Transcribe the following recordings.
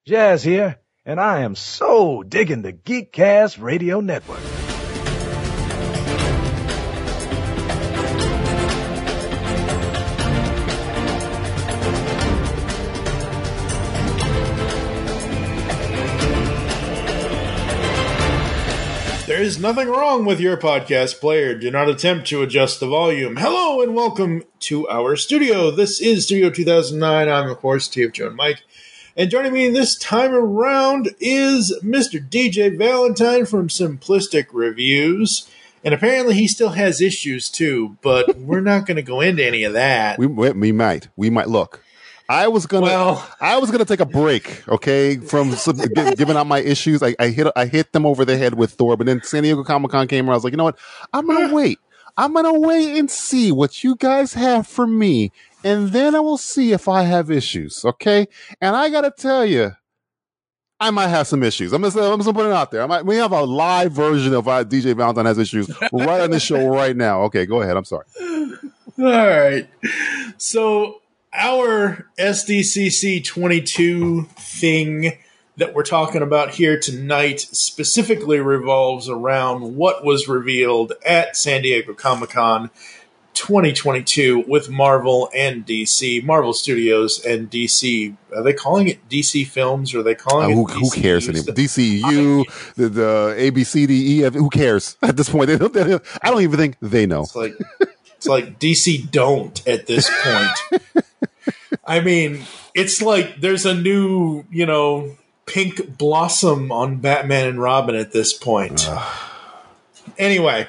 Jazz here, and I am so digging the Geekcast Radio Network. There is nothing wrong with your podcast player. Do not attempt to adjust the volume. Hello and welcome to our studio. This is Studio 2009. I'm, of course, TF Joe and Mike. And joining me this time around is Mr. DJ Valentine from Simplistic Reviews. And apparently he still has issues too, but we're not going to go into any of that. We might. Look. I was gonna take a break, okay, from giving out my issues. I hit them over the head with Thor, but then San Diego Comic-Con came around. I was like, you know what? I'm gonna wait and see what you guys have for me, and then I will see if I have issues, okay? And I gotta tell you, I might have some issues. I'm just put it out there. We have a live version of DJ Valentine has issues right on the show right now. Okay, go ahead. I'm sorry. All right, so our SDCC 22 thing that we're talking about here tonight specifically revolves around what was revealed at San Diego Comic-Con 2022 with Marvel and DC. Marvel Studios and DC. Are they calling it DC Films or are they calling it who cares anymore? DCU, the ABCDE, who cares at this point? I don't even think they know. It's like DC don't at this point. I mean, it's like there's a new, pink blossom on Batman and Robin at this point. Anyway,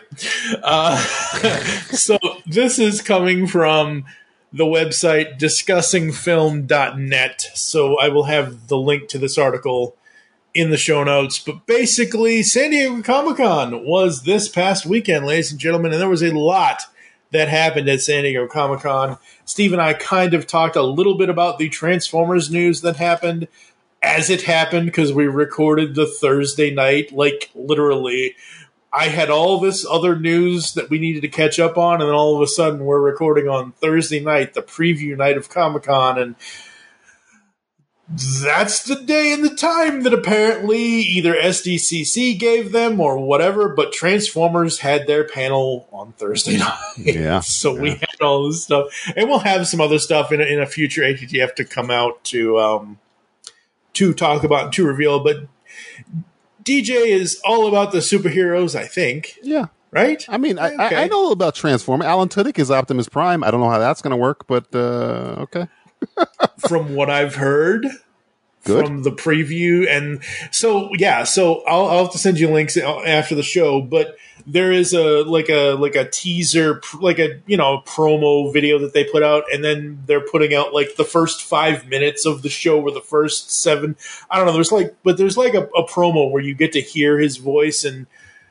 so this is coming from the website discussingfilm.net. So I will have the link to this article in the show notes. But basically, San Diego Comic-Con was this past weekend, ladies and gentlemen, and there was a lot that happened at San Diego Comic-Con. Steve and I kind of talked a little bit about the Transformers news that happened as it happened because we recorded the Thursday night. Like, literally, I had all this other news that we needed to catch up on, and then all of a sudden we're recording on Thursday night, the preview night of Comic-Con, and that's the day and the time that apparently either SDCC gave them or whatever, but Transformers had their panel on Thursday night. Yeah. So we had all this stuff. And we'll have some other stuff in a future ATTF to come out to talk about and to reveal. But DJ is all about the superheroes, I think. Yeah. Right? I mean, okay. I know about Transformers. Alan Tudyk is Optimus Prime. I don't know how that's going to work, but okay. From what I've heard from the preview. And so I'll have to send you links after the show, but there is a teaser, promo video that they put out, and then they're putting out like the first 5 minutes of the show or the first 7. I don't know. There's a promo where you get to hear his voice and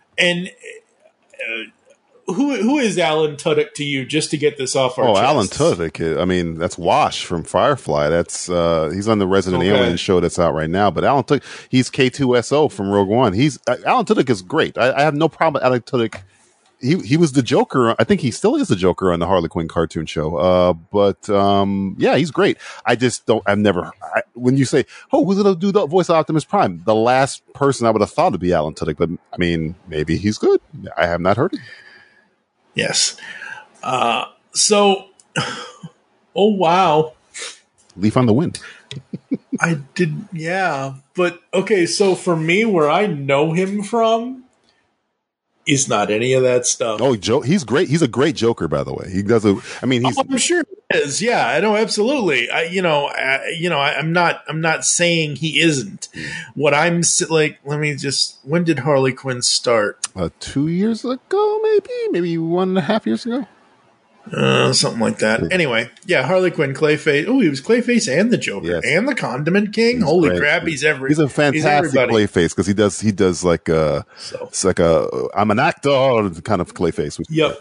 who is Alan Tudyk to you, just to get this off our chest? Alan Tudyk. I mean, that's Wash from Firefly. That's he's on the Resident Alien show that's out right now. But Alan Tudyk, he's K2SO from Rogue One. Alan Tudyk is great. I have no problem with Alan Tudyk. He was the Joker. I think he still is the Joker on the Harley Quinn cartoon show. But he's great. I just don't. When you say, who's going to do the voice of Optimus Prime? The last person I would have thought would be Alan Tudyk. But I mean, maybe he's good. I have not heard it. Yes. Oh, wow. Leaf on the wind. I did, yeah. But, okay, so for me, where I know him from is not any of that stuff. Oh, he's great. He's a great Joker, by the way. He does I'm sure he is. Yeah, I know, absolutely. I'm not saying he isn't. What I'm like, when did Harley Quinn start? 2 years ago, maybe 1.5 years ago. Something like that. Anyway, yeah, Harley Quinn, Clayface. Oh, he was Clayface and the Joker and the Condiment King. Holy crap, he's a fantastic Clayface because he does like it's like I'm an actor kind of Clayface. Yep.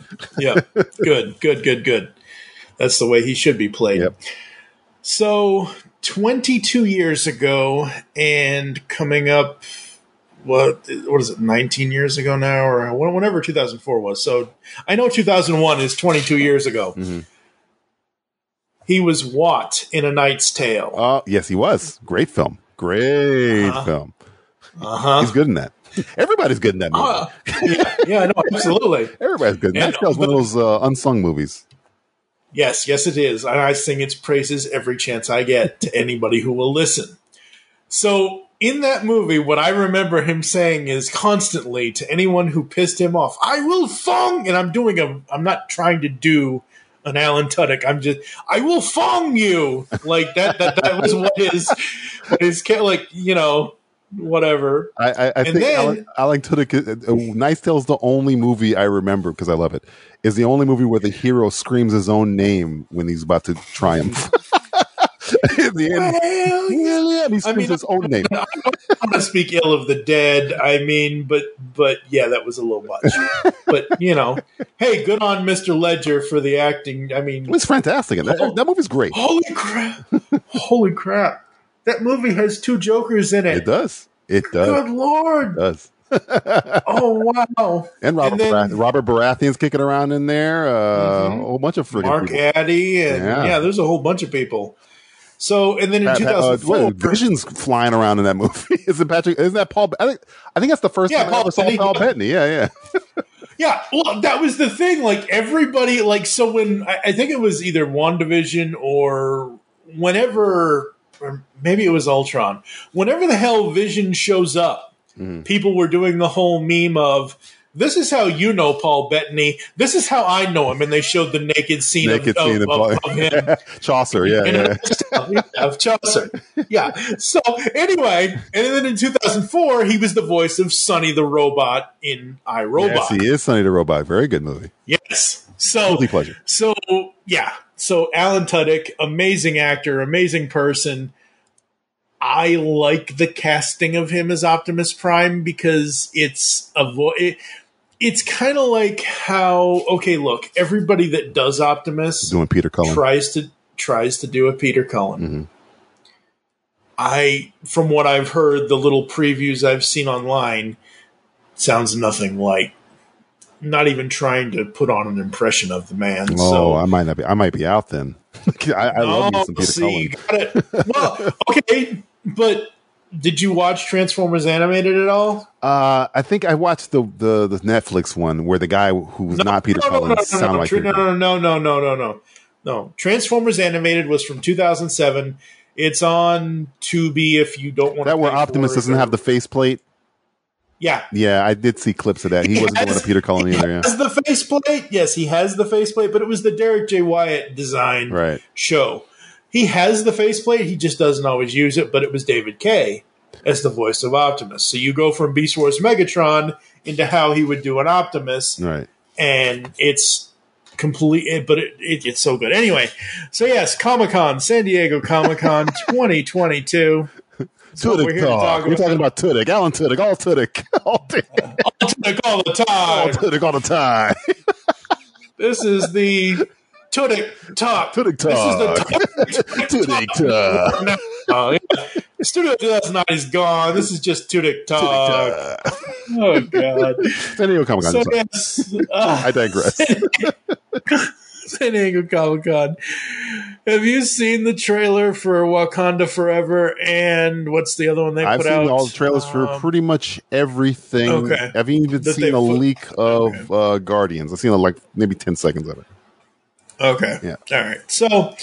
Good. That's the way he should be played. Yep. So 22 years ago, and coming up, what is it, 19 years ago now, or whenever 2004 was. So I know 2001 is 22 years ago. Mm-hmm. He was Watt in A Knight's Tale. Yes, he was. Great film. Great film. He's good in that. Everybody's good in that movie. No, absolutely. Everybody's good. That was one of those unsung movies. Yes, it is. And I sing its praises every chance I get to anybody who will listen. So in that movie, what I remember him saying is constantly to anyone who pissed him off, I will fong, and I'm not trying to do an Alan Tudyk. I will fong you. Like that was what his like, whatever. I think Alan Tudyk, Knight's Tale is the only movie I remember because I love it. Is the only movie where the hero screams his own name when he's about to triumph. In the end, he screams his own name. I don't want to speak ill of the dead. I mean, but yeah, that was a little much. But hey, good on Mr. Ledger for the acting. I mean, it's fantastic. That movie's great. Holy crap! That movie has 2 Jokers in it. It does. Good Lord! It does. Oh wow! And Robert Baratheon's kicking around in there. A whole bunch of friggin' Mark people. Addy, and there's a whole bunch of people. So, and then in 2004, Vision's flying around in that movie. Isn't that Paul? I think that's the first time I ever saw Paul Bettany. Yeah. Yeah, well, that was the thing. Like everybody, so when I think it was either WandaVision or whenever, or maybe it was Ultron. Whenever the hell Vision shows up, people were doing the whole meme of, this is how you know Paul Bettany. This is how I know him. And they showed the naked scene of him. Chaucer, of Chaucer. Yeah. So anyway, and then in 2004, he was the voice of Sonny the Robot in iRobot. Yes, he is Sonny the Robot. Very good movie. Yes. So, guilty pleasure. So, yeah. So Alan Tudyk, amazing actor, amazing person. I like the casting of him as Optimus Prime because it's kind of like how, okay, look, everybody that does Optimus doing Peter Cullen tries to do a Peter Cullen. From what I've heard, the little previews I've seen online, sounds nothing like. Not even trying to put on an impression of the man. Oh, so I might be out then. I love me some Peter Cullen. You got it. Well, okay, but did you watch Transformers Animated at all? I think I watched the Netflix one where the guy who was not Peter Cullen sounded like Peter Cullen. No. Transformers Animated was from 2007. It's on Tubi if you don't want to. That where Optimus doesn't have the faceplate. Yeah, I did see clips of that. He wasn't going to Peter Cullen either. He has the faceplate. Yes, he has the faceplate, but it was the Derek J. Wyatt design show. He has the faceplate. He just doesn't always use it, but it was David Kaye as the voice of Optimus. So you go from Beast Wars Megatron into how he would do an Optimus. Right. And it's complete, but it's so good. Anyway, so yes, Comic-Con, San Diego Comic-Con 2022. Tudyk talk. We're talking about Tudyk. Alan Tudyk. All Tudyk. All Tudyk. All Tudyk all the time. All Tudyk all the time. This is the Tudyk talk. Tudyk talk. This is the Tudyk talk. Studio 2009 is gone. This is just Tudyk talk. Oh, God. San Diego Comic-Con. So, yes. I digress. San Diego Comic-Con. Have you seen the trailer for Wakanda Forever and what's the other one they put out? I've seen all the trailers for pretty much everything. Okay. I haven't even seen a leak of Guardians. I've seen like maybe 10 seconds of it. Okay. Yeah. All right. So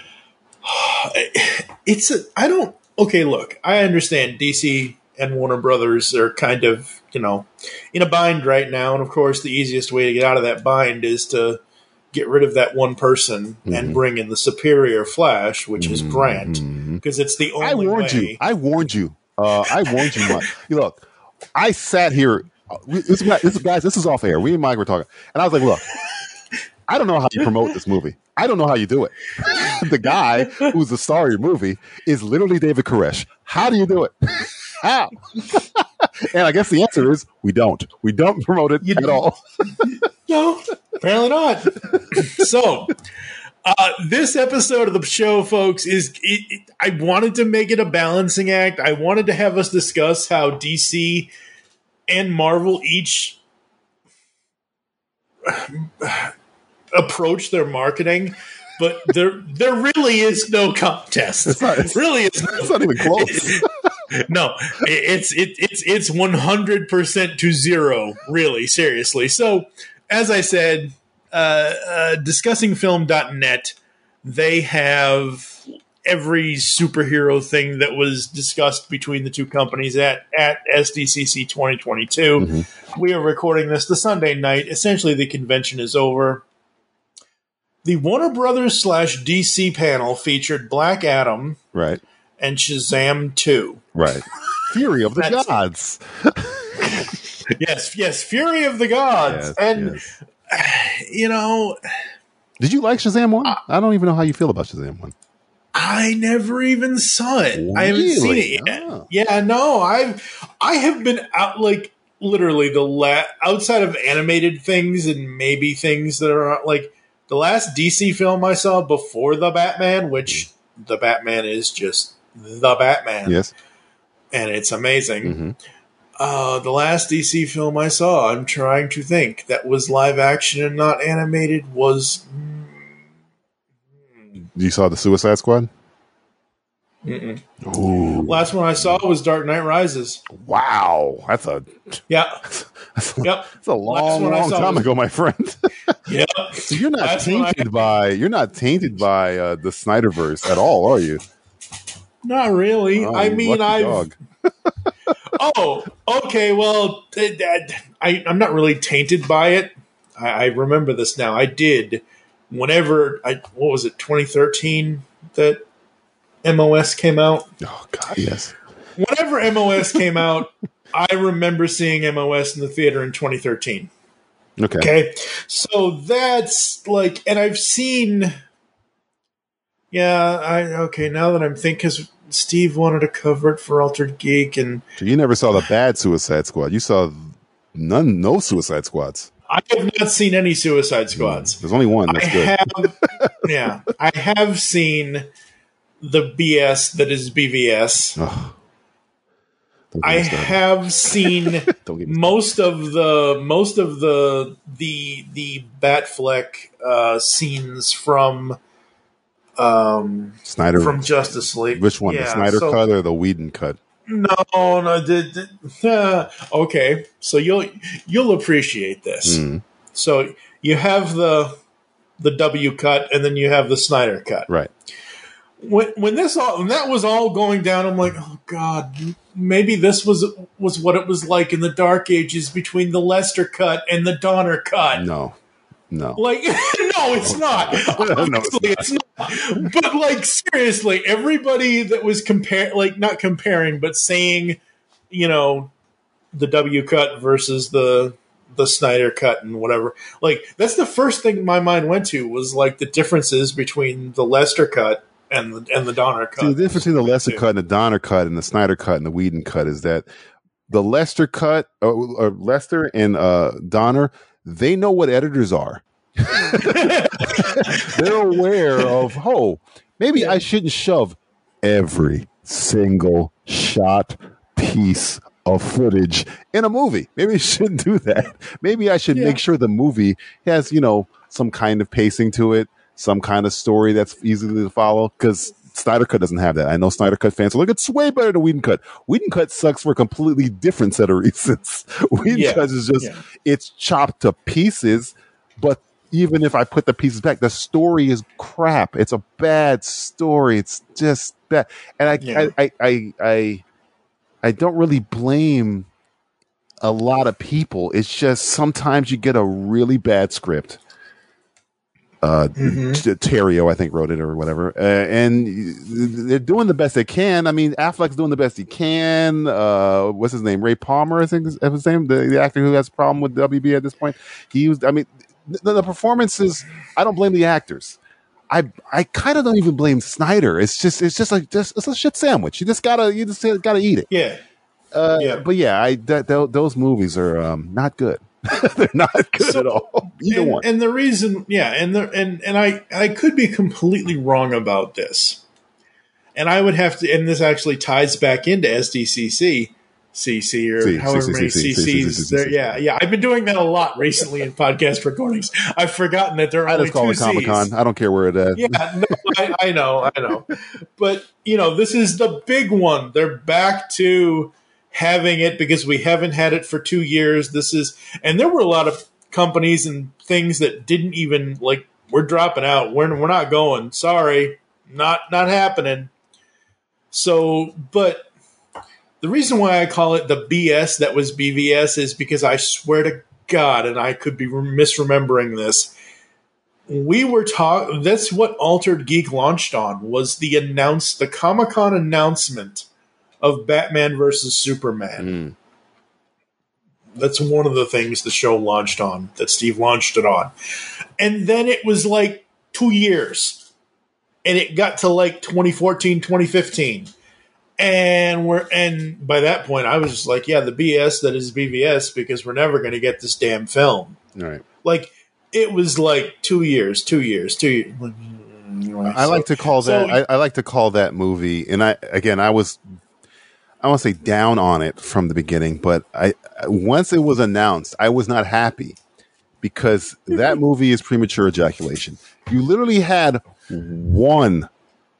okay, look, I understand DC and Warner Brothers are kind of, in a bind right now. And of course, the easiest way to get out of that bind is to get rid of that one person and bring in the superior Flash, which is Grant, because it's the only way. I warned you. Look, I sat here. This is off air. We and Mike were talking. And I was like, look, I don't know how you promote this movie. I don't know how you do it. The guy who's the star of your movie is literally David Koresh. How do you do it? How? And I guess the answer is we don't. We don't promote it at all. No, apparently not. So, this episode of the show, folks, I wanted to make it a balancing act. I wanted to have us discuss how DC and Marvel each approach their marketing, but there really is no contest. It's not even close. No, it's 100% to zero, really, seriously. So, as I said, discussingfilm.net, they have every superhero thing that was discussed between the two companies at SDCC 2022. Mm-hmm. We are recording this the Sunday night. Essentially, the convention is over. The Warner Brothers / DC panel featured Black Adam, right, and Shazam 2. Right. Fury of the Gods. Yes, Fury of the Gods. You know... Did you like Shazam 1? I don't even know how you feel about Shazam 1. I never even saw it. Really? I haven't seen it yet. Oh. Yeah, no, I have been out, like, literally outside of animated things and maybe things that are, like, the last DC film I saw before The Batman, which The Batman is just The Batman. Yes. And it's amazing. Mm-hmm. The last DC film I saw, I'm trying to think, that was live action and not animated was... You saw the Suicide Squad? Mm-mm. Last one I saw was Dark Knight Rises. Wow. That's a... Yeah. That's a long time ago, my friend. Yeah. So you're not tainted by the Snyderverse at all, are you? Not really. Oh, I mean, Oh, okay. Well, I'm not really tainted by it. I remember this now. I did whenever what was it, 2013 that MOS came out? Oh God, yes. Whenever MOS came out, I remember seeing MOS in the theater in 2013. Okay. So that's like, and I've seen. Yeah, now that I'm thinking, because Steve wanted to cover it for Altered Geek, and so you never saw the bad Suicide Squad. You saw no Suicide Squads. I have not seen any Suicide Squads. There's only one. That's good. I have seen the BS that is BVS. Oh, I have seen most of the Batfleck scenes from Snyder from Justice League. Which one? The Snyder cut or the Whedon cut? No. Okay, so you'll appreciate this. Mm. So you have the W cut, and then you have the Snyder cut. Right. When that was all going down, I'm like, oh God, maybe this was what it was like in the Dark Ages between the Lester cut and the Donner cut. No. Like, no, it's not. Honestly, it's not. But like, seriously, everybody that was not comparing, but saying, the W cut versus the Snyder cut and whatever. Like, that's the first thing my mind went to was like the differences between the Lester cut and the Donner cut. See, the difference between the Lester cut and the Donner cut and the Snyder cut and the Whedon cut is that the Lester cut, or Lester and Donner, they know what editors are. They're aware of, maybe I shouldn't shove every single shot piece of footage in a movie. Maybe I shouldn't do that. Maybe I should make sure the movie has, some kind of pacing to it, some kind of story that's easy to follow, because Snyder Cut doesn't have that. I know Snyder Cut fans are like, it's way better than Whedon Cut. Whedon Cut sucks for a completely different set of reasons. Whedon Cut is just, it's chopped to pieces, but even if I put the pieces back, the story is crap. It's a bad story. It's just bad. And I don't really blame a lot of people. It's just sometimes you get a really bad script. Terrio, I think, wrote it or whatever. And they're doing the best they can. I mean, Affleck's doing the best he can. What's his name? Ray Palmer, I think is his name. The actor who has a problem with WB at this point. The performances, I don't blame the actors. I kind of don't even blame Snyder. It's just a shit sandwich. You just gotta eat it. Yeah. But yeah, those movies are not good. They're not good at all. Either one. And the reason, and I could be completely wrong about this. And I would have to, and this actually ties back into SDCC. CC or however many CCs there. Yeah. I've been doing that a lot recently in podcast recordings. I've forgotten that there are only 2 Cs. I just call it Comic-Con. I don't care where it is. Yeah, no, I know. But, this is the big one. They're back to having it because we haven't had it for 2 years. And there were a lot of companies and things that didn't even, we're dropping out. We're not going. Sorry. Not happening. So, but the reason why I call it the BS that was BVS is because I swear to God, and I could be misremembering this, we were talking. That's what Altered Geek launched on, was the Comic-Con announcement of Batman versus Superman. That's one of the things the show launched on, that Steve launched it on. And then it was 2 years. And it got to 2014, 2015. And by that point, I was just the BS that is BVS, because we're never going to get this damn film. All right. It was 2 years. I like to call that. I like to call that movie. And I won't say down on it from the beginning, but once it was announced, I was not happy, because that movie is premature ejaculation. You literally had one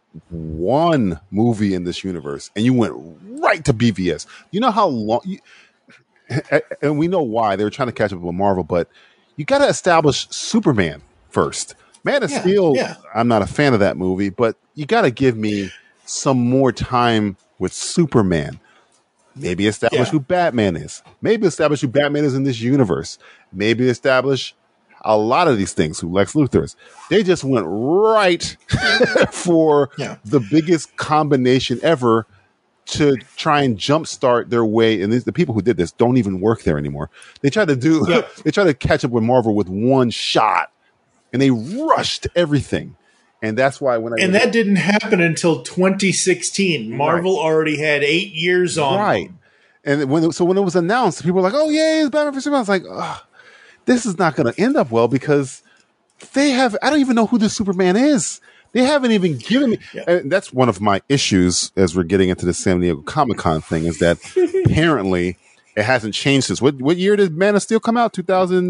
movie in this universe, and you went right to BVS. You know how long, and we know why they were trying to catch up with Marvel, but you got to establish Superman first. Man of Steel, I'm not a fan of that movie, but you got to give me some more time with Superman. Maybe establish who Batman is. Maybe establish who Batman is in this universe. Maybe establish a lot of these things, who Lex Luthor is. They just went right for the biggest combination ever to try and jumpstart their way. And the people who did this don't even work there anymore. They tried to they tried to catch up with Marvel with one shot, and they rushed everything. And that's why that didn't happen until 2016. Marvel already had 8 years on. Right. And when it was announced, people were like, "Oh, yay, it's Batman for Superman." I was like, ugh. This is not going to end up well, because I don't even know who the Superman is. They haven't even given me. And that's one of my issues as we're getting into the San Diego Comic-Con thing, is that apparently it hasn't changed since. What year did Man of Steel come out?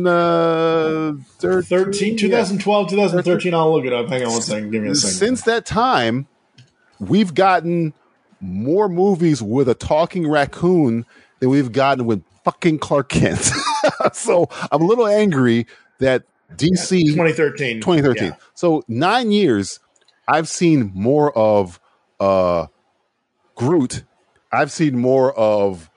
2013? 2012, 2013. I'll look it up. Hang on one second. Give me a second. Since that time, we've gotten more movies with a talking raccoon than we've gotten with fucking Clark Kent. So I'm a little angry that DC 2013. Yeah. So 9 years, I've seen more of Groot. I've seen more of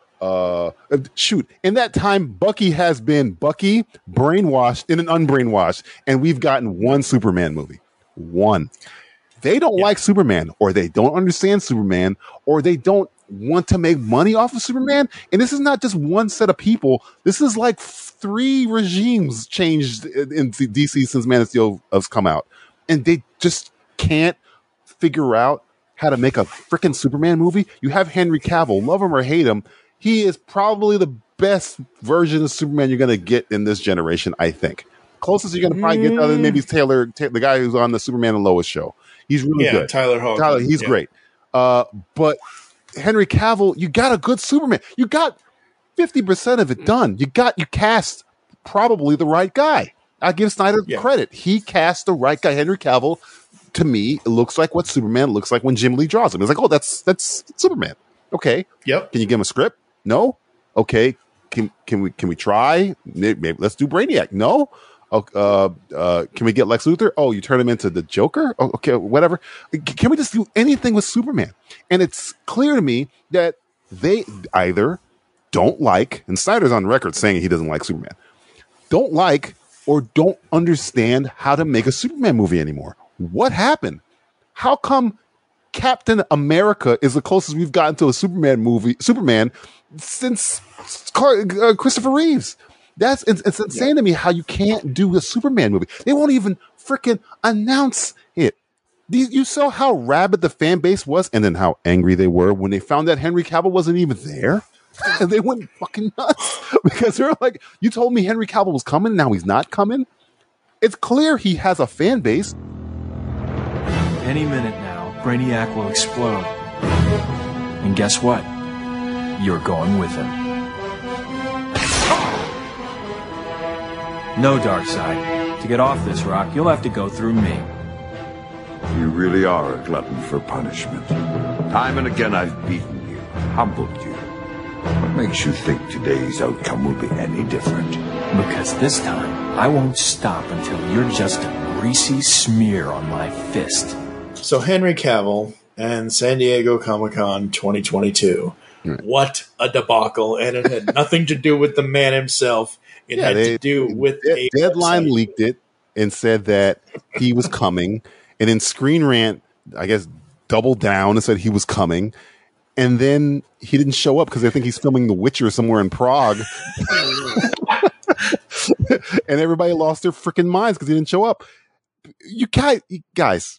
in that time, Bucky has been Bucky, brainwashed and unbrainwashed, and we've gotten one Superman movie. One. They don't like Superman, or they don't understand Superman, or they don't want to make money off of Superman. And this is not just one set of people. This is 3 regimes changed in DC since Man of Steel has come out. And they just can't figure out how to make a freaking Superman movie. You have Henry Cavill, love him or hate him. He is probably the best version of Superman you're going to get in this generation, I think. Closest you're going to probably get, other than maybe Taylor, the guy who's on the Superman and Lois show. He's really good. Tyler Hoechlin. He's great. But Henry Cavill, you got a good Superman. You got 50% of it done. You cast probably the right guy. I give Snyder credit. He cast the right guy. Henry Cavill, to me, it looks like what Superman looks like when Jim Lee draws him. It's like, oh, that's Superman. Okay. Yep. Can you give him a script? No. Okay. Can we try? Maybe let's do Brainiac. No. Can we get Lex Luthor? Oh, you turn him into the Joker? Oh, okay, whatever. Can we just do anything with Superman? And it's clear to me that they either don't like, and Snyder's on record saying he doesn't like Superman, don't like or don't understand how to make a Superman movie anymore. What happened? How come Captain America is the closest we've gotten to a Superman since Christopher Reeves? It's insane to me how you can't do a Superman movie. They won't even freaking announce it. You saw how rabid the fan base was, and then how angry they were when they found that Henry Cavill wasn't even there. And they went fucking nuts because they're like, you told me Henry Cavill was coming, now he's not coming. It's clear he has a fan base. Any minute now, Brainiac will explode. And guess what? you're going with him. No, Darkseid. To get off this rock, you'll have to go through me. You really are a glutton for punishment. Time and again I've beaten you, humbled you. What makes you think today's outcome will be any different? Because this time, I won't stop until you're just a greasy smear on my fist. So Henry Cavill and San Diego Comic-Con 2022. Right. What a debacle. And it had nothing to do with the man himself. It had to do with Deadline leaked it and said that he was coming. And then Screen Rant, I guess, doubled down and said he was coming. And then he didn't show up because I think he's filming The Witcher somewhere in Prague. And everybody lost their freaking minds because he didn't show up. You guys.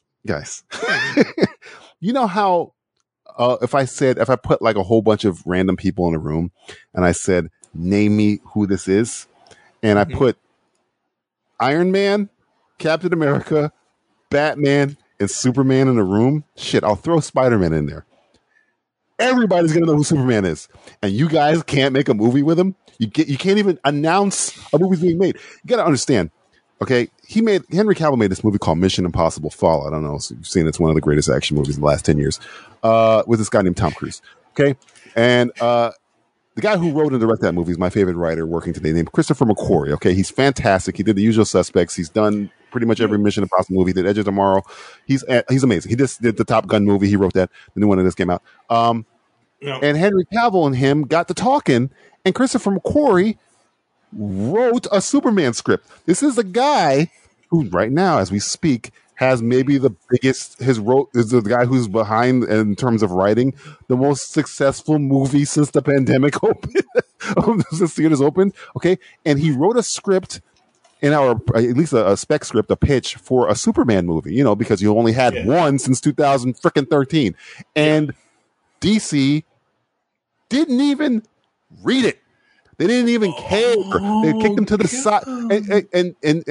You know how if I put like a whole bunch of random people in a room and I said, name me who this is, and I put Iron Man, Captain America, Batman, and Superman in a room, shit, I'll throw Spider-Man in there. Everybody's gonna know who Superman is, and you guys can't make a movie with him. You can't even announce a movie's being made. You gotta understand. Okay, Henry Cavill made this movie called Mission Impossible Fallout. I don't know if you've seen it. It's one of the greatest action movies in the last 10 years. With this guy named Tom Cruise. Okay, and the guy who wrote and directed that movie is my favorite writer working today, named Christopher McQuarrie. Okay, he's fantastic. He did The Usual Suspects. He's done pretty much every Mission Impossible movie. He did Edge of Tomorrow. He's amazing. He just did the Top Gun movie. He wrote that. The new one that just came out. And Henry Cavill and him got to talking, and Christopher McQuarrie wrote a Superman script. This is a guy who, right now, as we speak, has maybe the biggest. Is the guy who's behind in terms of writing the most successful movie since the pandemic opened, since theaters opened. Okay, and he wrote a script in at least a spec script, a pitch for a Superman movie. You know, because you only had one since 2013, and DC didn't even read it. They didn't even care. They kicked him to the side, and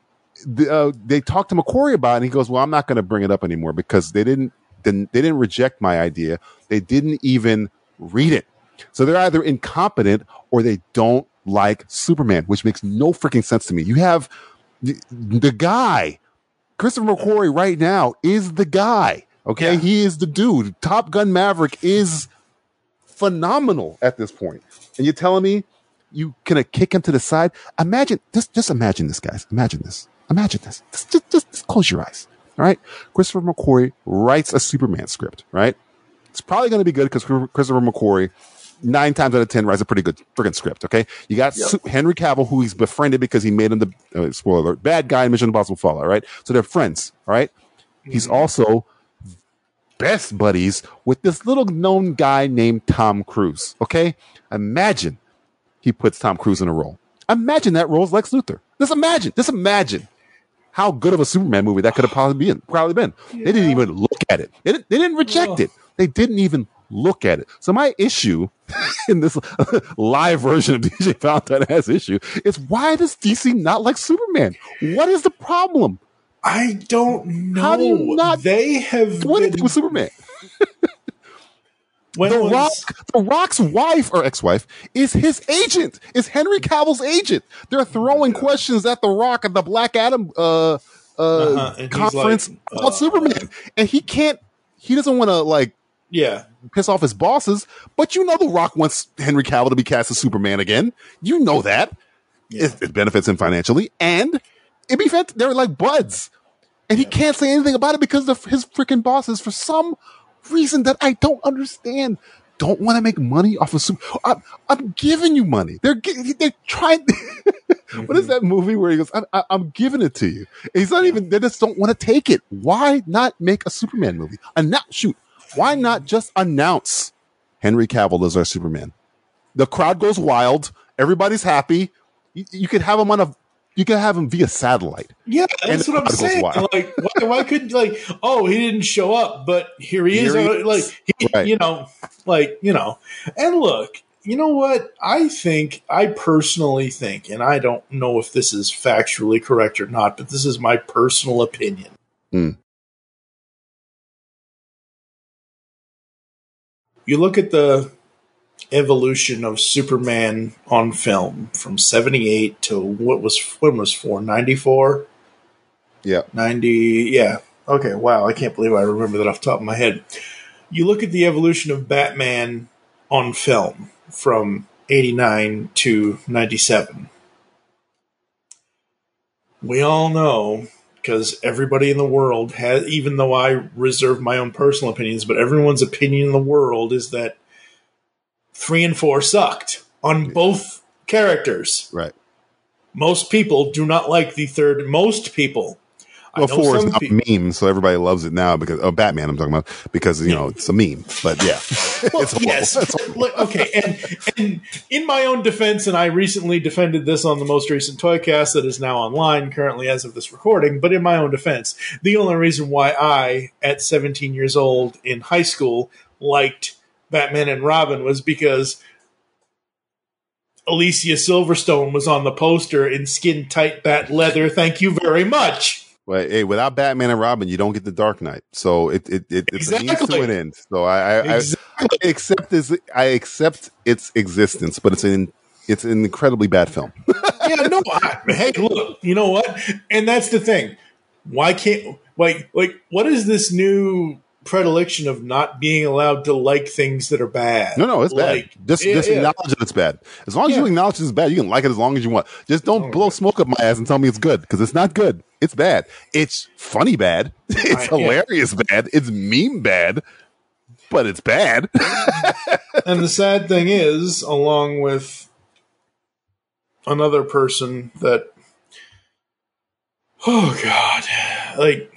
they talked to McQuarrie about it, and he goes, "Well, I'm not going to bring it up anymore because they didn't reject my idea. They didn't even read it. So they're either incompetent or they don't like Superman, which makes no freaking sense to me. You have the guy, Christopher McQuarrie, right now is the guy. Okay, he is the dude. Top Gun Maverick is phenomenal at this point, and you're telling me you can kick him to the side? Imagine this. Just imagine this, guys. Imagine this. Just close your eyes. All right. Christopher McQuarrie writes a Superman script. Right. It's probably going to be good because Christopher McQuarrie 9 times out of 10 writes a pretty good freaking script. Okay. You got Henry Cavill, who he's befriended because he made him the spoiler alert, bad guy in Mission Impossible Fallout. Right. So they're friends. All right. He's also best buddies with this little known guy named Tom Cruise. Okay. Imagine he puts Tom Cruise in a role. Imagine that role is Lex Luthor. Just imagine how good of a Superman movie that could have probably been. Yeah. They didn't even look at it. They didn't reject it. They didn't even look at it. So my issue in this live version of DJ Valentine has issue is, why does DC not like Superman? What is the problem? I don't know. How do you not? They have. What did they do with Superman? The Rock's wife or ex-wife is his agent. Is Henry Cavill's agent. They're throwing questions at The Rock at the Black Adam conference about Superman, and he can't. He doesn't want to piss off his bosses. But you know, The Rock wants Henry Cavill to be cast as Superman again. You know that it benefits him financially, and it'd be fantastic. They're like buds, and he can't say anything about it because his freaking bosses, for some reason that I don't understand, don't want to make money off of Super. I'm giving you money. They're trying. What is that movie where he goes, I'm giving it to you? And he's not even. They just don't want to take it. Why not make a Superman movie? Why not just announce Henry Cavill as our Superman? The crowd goes wild. Everybody's happy. You could have him on a. You can have him via satellite. Yeah, that's what I'm saying. Like, why couldn't he didn't show up, but here he is. And look, you know what? I personally think, and I don't know if this is factually correct or not, but this is my personal opinion. You look at the evolution of Superman on film from 78 to when was 4? 94? Yeah. 90, yeah. Okay, wow, I can't believe I remember that off the top of my head. You look at the evolution of Batman on film from 89 to 97. We all know, because everybody in the world has, even though I reserve my own personal opinions, but everyone's opinion in the world is that 3 and 4 sucked on both characters. Right. Most people do not like the third. Most people. Well, 4 is a meme, so everybody loves it now because Batman. I'm talking about because it's a meme. But yeah, well, yes. Okay, and in my own defense, and I recently defended this on the most recent Toycast that is now online currently as of this recording. But in my own defense, the only reason why I, at 17 years old in high school, liked Batman and Robin was because Alicia Silverstone was on the poster in skin-tight bat leather. Thank you very much. Well, hey, without Batman and Robin, you don't get the Dark Knight. So it's exactly. a means to an end. So I accept its existence, but it's an incredibly bad film. Yeah, no. Hey, look, you know what? And that's the thing. Why can't like what is this new predilection of not being allowed to like things that are bad? No, it's bad. Just acknowledge that it's bad. As long as you acknowledge it's bad, you can like it as long as you want. Just don't blow smoke up my ass and tell me it's good, because it's not good. It's bad. It's funny bad. It's hilarious bad. It's meme bad. But it's bad. And the sad thing is, along with another person that, oh God, like,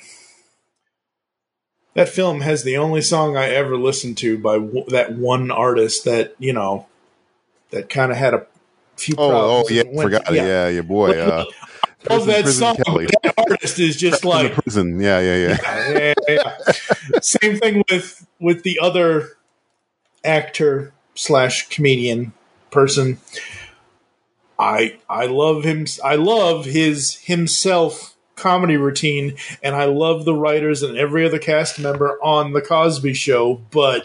that film has the only song I ever listened to by that one artist that, that kind of had a few problems. Oh, yeah, forgot. Yeah, your boy. Love that song. That artist is just like prison. Yeah. Same thing with the other actor / comedian person. I love him. I love his himself comedy routine, and I love the writers and every other cast member on the Cosby Show. But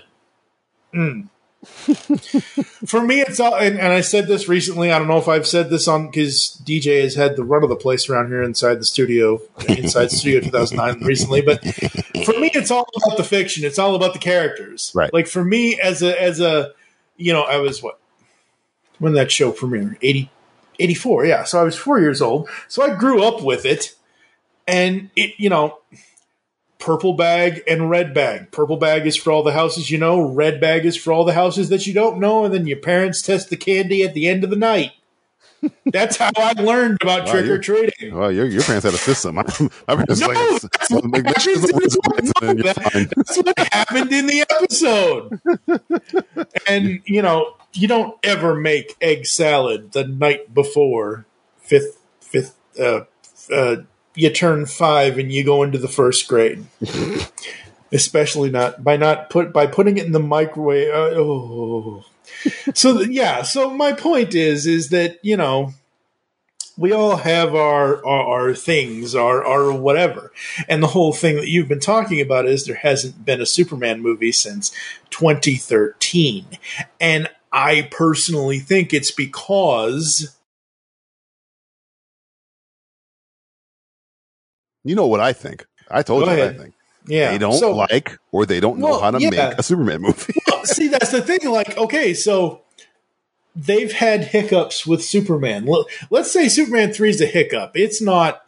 for me, it's all. And I said this recently. I don't know if I've said this on, because DJ has had the run of the place around here inside Studio 2009 recently. But for me, it's all about the fiction. It's all about the characters. Right. Like for me, as a I was when that show premiered, 84. Yeah. So I was 4 years old. So I grew up with it. And it, purple bag and red bag. Purple bag is for all the houses you know. Red bag is for all the houses that you don't know. And then your parents test the candy at the end of the night. That's how I learned about trick or treating. Well, your parents had a system. My parents that's what happened in the episode. And you don't ever make egg salad the night before you turn 5 and you go into the first grade. Especially not by putting it in the microwave. So my point is that, we all have our things, our whatever. And the whole thing that you've been talking about is there hasn't been a Superman movie since 2013. And I personally think it's because... You know what I think. I told you what I think. Yeah. They don't like, or they don't know how to make a Superman movie. See, that's the thing. Like, okay, so they've had hiccups with Superman. Let's say Superman 3 is a hiccup. It's not,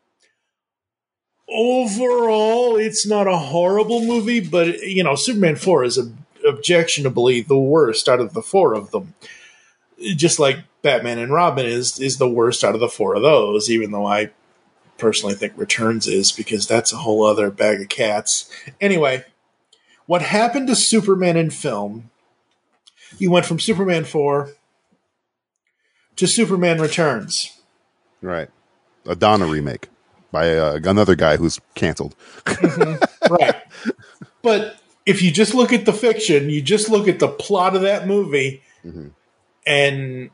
overall, it's not a horrible movie, but, Superman 4 is objectionably the worst out of the 4 of them. Just like Batman and Robin is the worst out of the 4 of those, even though I personally think Returns is, because that's a whole other bag of cats. Anyway, what happened to Superman in film, you went from Superman 4 to Superman Returns. Right. A Donna remake by another guy who's canceled. Mm-hmm. Right. But if you just look at the fiction, you just look at the plot of that movie, and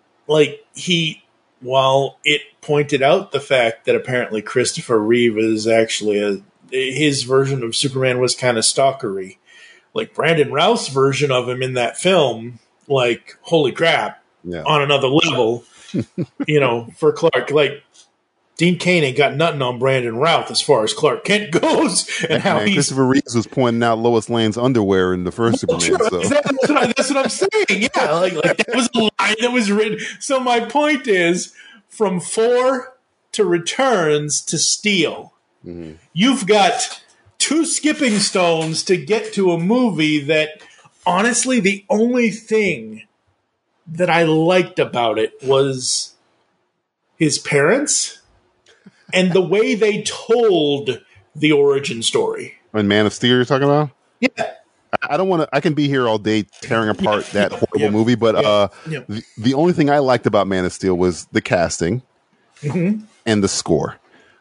while it pointed out the fact that apparently Christopher Reeve is actually his version of Superman was kind of stalkery. Like Brandon Routh's version of him in that film like, holy crap, on another level, for Clark. Like, Dean Cain ain't got nothing on Brandon Routh as far as Clark Kent goes. And how Christopher Reeves was pointing out Lois Lane's underwear in the first Superman. So. That's what I'm saying. Yeah, like that was a line that was written. So my point is, from 4 to Returns to Steel, you've got 2 skipping stones to get to a movie that, honestly, the only thing that I liked about it was his parents and the way they told the origin story. And Man of Steel you're talking about? Yeah. I don't want to. I can be here all day tearing apart that horrible movie, but the only thing I liked about Man of Steel was the casting and the score.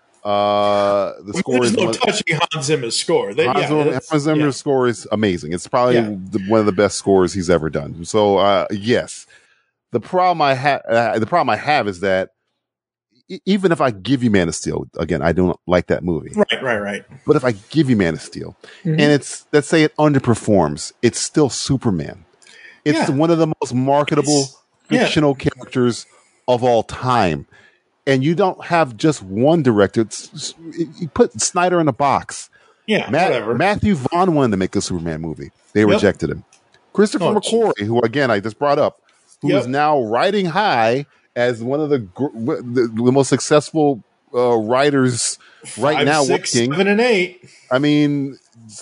The score There's is no touching Hans Zimmer's score. Hans Zimmer's score is amazing. It's probably one of the best scores he's ever done. So yes, the problem I have is that even if I give you Man of Steel, again, I don't like that movie. Right. But if I give you Man of Steel, and let's say it underperforms, it's still Superman. It's one of the most marketable fictional characters of all time. And you don't have just one director. You put Snyder in a box. Yeah, whatever. Matthew Vaughn wanted to make a Superman movie. They rejected him. Christopher McQuarrie, who, again, I just brought up, who is now riding high as one of the most successful writers right 5, now 6, working. 7, and 8. I mean,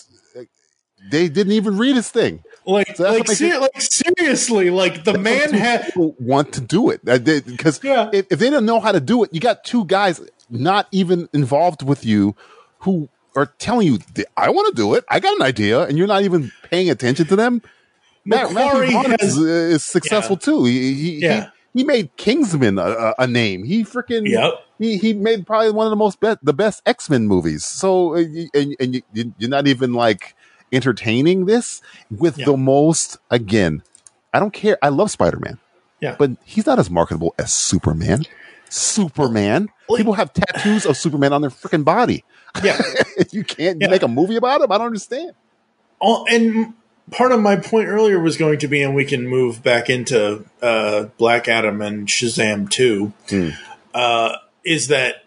they didn't even read his thing. Seriously, like the man had want to do it because if they don't know how to do it, you got 2 guys not even involved with you who are telling you, "I want to do it. I got an idea," and you're not even paying attention to them. Matthew Vaughn is successful too. He made Kingsman a name. He freaking he made probably one of the best X-Men movies. So and you're not even like entertaining this with the most, again, I don't care. I love Spider-Man. Yeah. But he's not as marketable as Superman. People have tattoos of Superman on their freaking body. Yeah. You can't make a movie about him? I don't understand. And part of my point earlier was going to be, and we can move back into Black Adam and Shazam 2, is that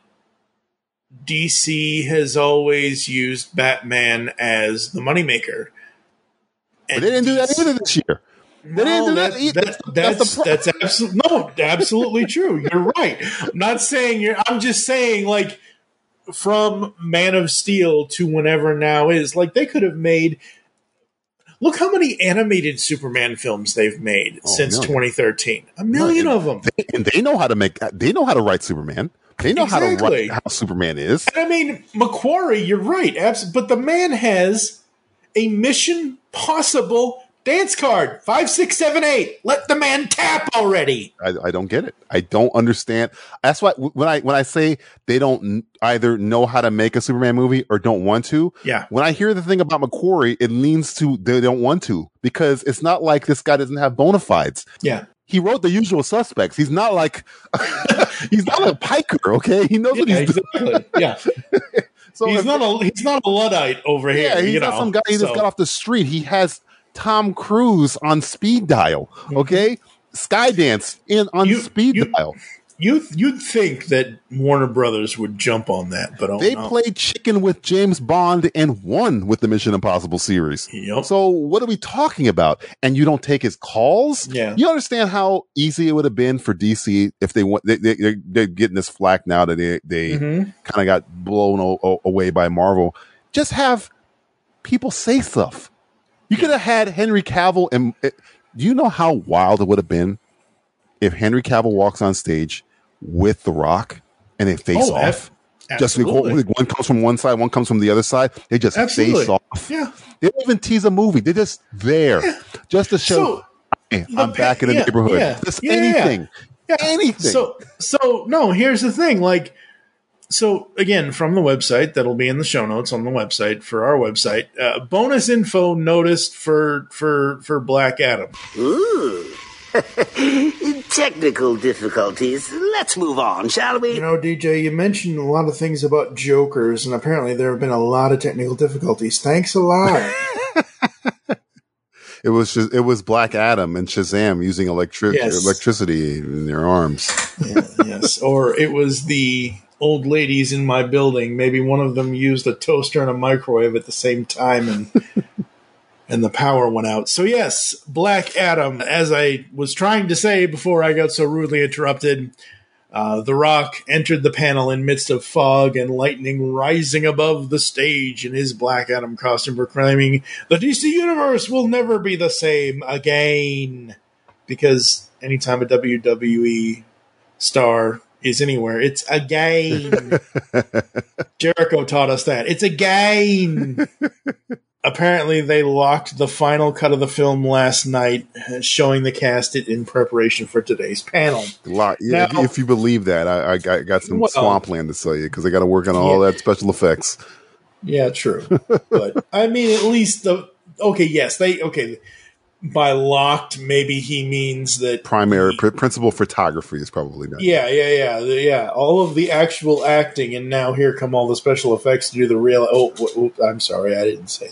DC has always used Batman as the moneymaker. But they didn't do that either this year. They didn't do that either. That's absolutely true. You're right. I'm just saying, like, from Man of Steel to whenever now is, like, they could have made. Look how many animated Superman films they've made since 2013. A million of them. They know how to make. They know how to write Superman. They know how to write how Superman is. And I mean, McQuarrie, you're right. But the man has a Mission Possible dance card. 5, 6, 7, 8. Let the man tap already. I don't get it. I don't understand. That's why when I say they don't either know how to make a Superman movie or don't want to. Yeah. When I hear the thing about McQuarrie, it leans to they don't want to, because it's not like this guy doesn't have bona fides. Yeah. He wrote The Usual Suspects. He's not like he's not a piker, okay? He knows what he's doing. Yeah. So he's not a Luddite over here. Yeah, he's not some guy who just got off the street. He has Tom Cruise on speed dial, okay? Skydance on speed dial. You'd think that Warner Brothers would jump on that, but they played chicken with James Bond and won with the Mission Impossible series. Yep. So what are we talking about? And you don't take his calls? Yeah. You understand how easy it would have been for DC if they're getting this flack now that they kind of got blown away by Marvel. Just have people say stuff. You could have had Henry Cavill, and do you know how wild it would have been if Henry Cavill walks on stage with The Rock and they face off? Just one comes from one side, one comes from the other side. They just face off. Yeah. They don't even tease a movie. They're just there just to show, hey, I'm back in the neighborhood. Yeah. Just anything. Yeah. Anything. So no, here's the thing. Like, so again, from the website, that'll be in the show notes on the website for our website, bonus info noticed for Black Adam. Ooh. Technical difficulties. Let's move on, shall we? You know, DJ, you mentioned a lot of things about Jokers, and apparently there have been a lot of technical difficulties. Thanks a lot. It was Black Adam and Shazam using electricity in their arms. Yes, or it was the old ladies in my building. Maybe one of them used a toaster and a microwave at the same time, and the power went out. So yes, Black Adam, as I was trying to say before I got so rudely interrupted, The Rock entered the panel in midst of fog and lightning rising above the stage in his Black Adam costume, proclaiming, "The DC Universe will never be the same again." Because anytime a WWE star is anywhere, it's again. Jericho taught us that. It's again. Apparently, they locked the final cut of the film last night, showing the cast it in preparation for today's panel. Now, if you believe that, I got some swampland to sell you because I got to work on all that special effects. Yeah, true. But I mean, at least by locked, maybe he means that principal photography is probably done. Yeah. All of the actual acting, and now here come all the special effects to do the real. I'm sorry, I didn't say that.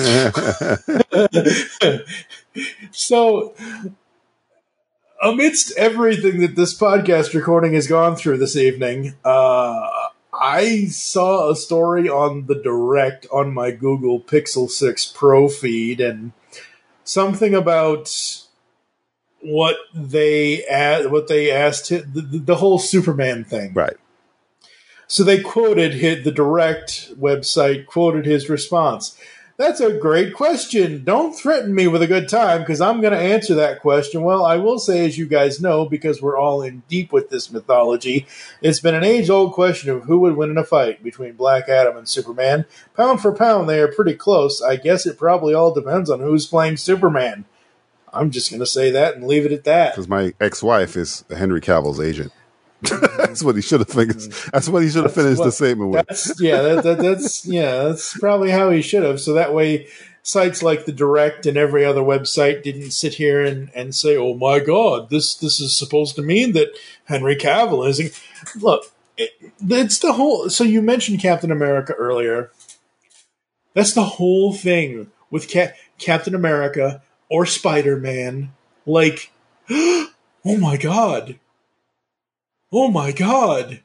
So, amidst everything that this podcast recording has gone through this evening, I saw a story on the Direct on my Google Pixel 6 Pro feed, and something about what they asked the whole Superman thing. Right. So they quoted the Direct website, quoted his response. "That's a great question. Don't threaten me with a good time because I'm going to answer that question. Well, I will say, as you guys know, because we're all in deep with this mythology, it's been an age-old question of who would win in a fight between Black Adam and Superman. Pound for pound, they are pretty close. I guess it probably all depends on who's playing Superman." I'm just going to say that and leave it at that. Because my ex-wife is Henry Cavill's agent. That's what he should have finished. That's what he should have finished the statement with. That's probably how he should have. So that way, sites like the Direct and every other website didn't sit here and say, "Oh my God, this is supposed to mean that Henry Cavill is." Look, it's the whole. So you mentioned Captain America earlier. That's the whole thing with Captain America or Spider-Man. Like, oh my God. Oh my God.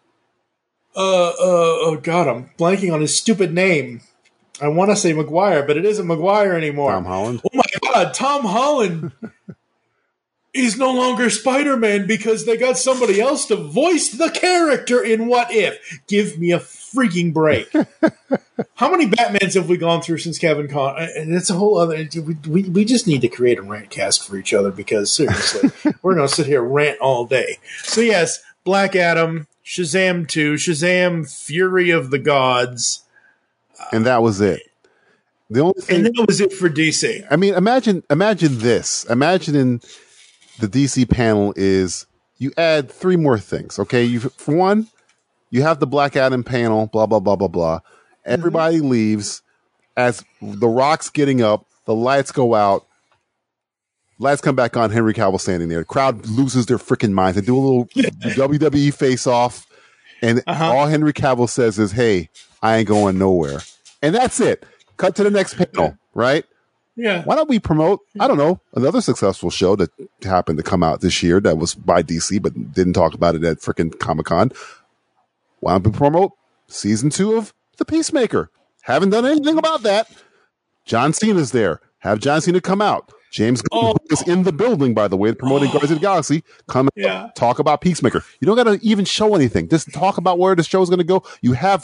Oh God, I'm blanking on his stupid name. I want to say Maguire, but it isn't Maguire anymore. Tom Holland? Oh my God, Tom Holland is no longer Spider-Man because they got somebody else to voice the character in What If. Give me a freaking break. How many Batmans have we gone through since Kevin Conroy? And it's a whole other. We just need to create a rant cast for each other because seriously, we're going to sit here and rant all day. So yes, Black Adam, Shazam 2, Shazam Fury of the Gods. And that was it. The only thing, and that was it for DC. I mean, imagine this. Imagine in the DC panel is you add 3 more things. Okay, for one, you have the Black Adam panel, blah, blah, blah, blah, blah. Everybody leaves. As The Rock's getting up, the lights go out. Lights come back on, Henry Cavill standing there. The crowd loses their freaking minds. They do a little WWE face-off, and all Henry Cavill says is, "Hey, I ain't going nowhere." And that's it. Cut to the next panel, right? Yeah. Why don't we promote, I don't know, another successful show that happened to come out this year that was by DC, but didn't talk about it at freaking Comic-Con. Why don't we promote season 2 of The Peacemaker? Haven't done anything about that. John Cena's there. Have John Cena come out. James Gunn is in the building, by the way, promoting Guardians of the Galaxy. Come talk about Peacemaker. You don't got to even show anything. Just talk about where the show is going to go. You have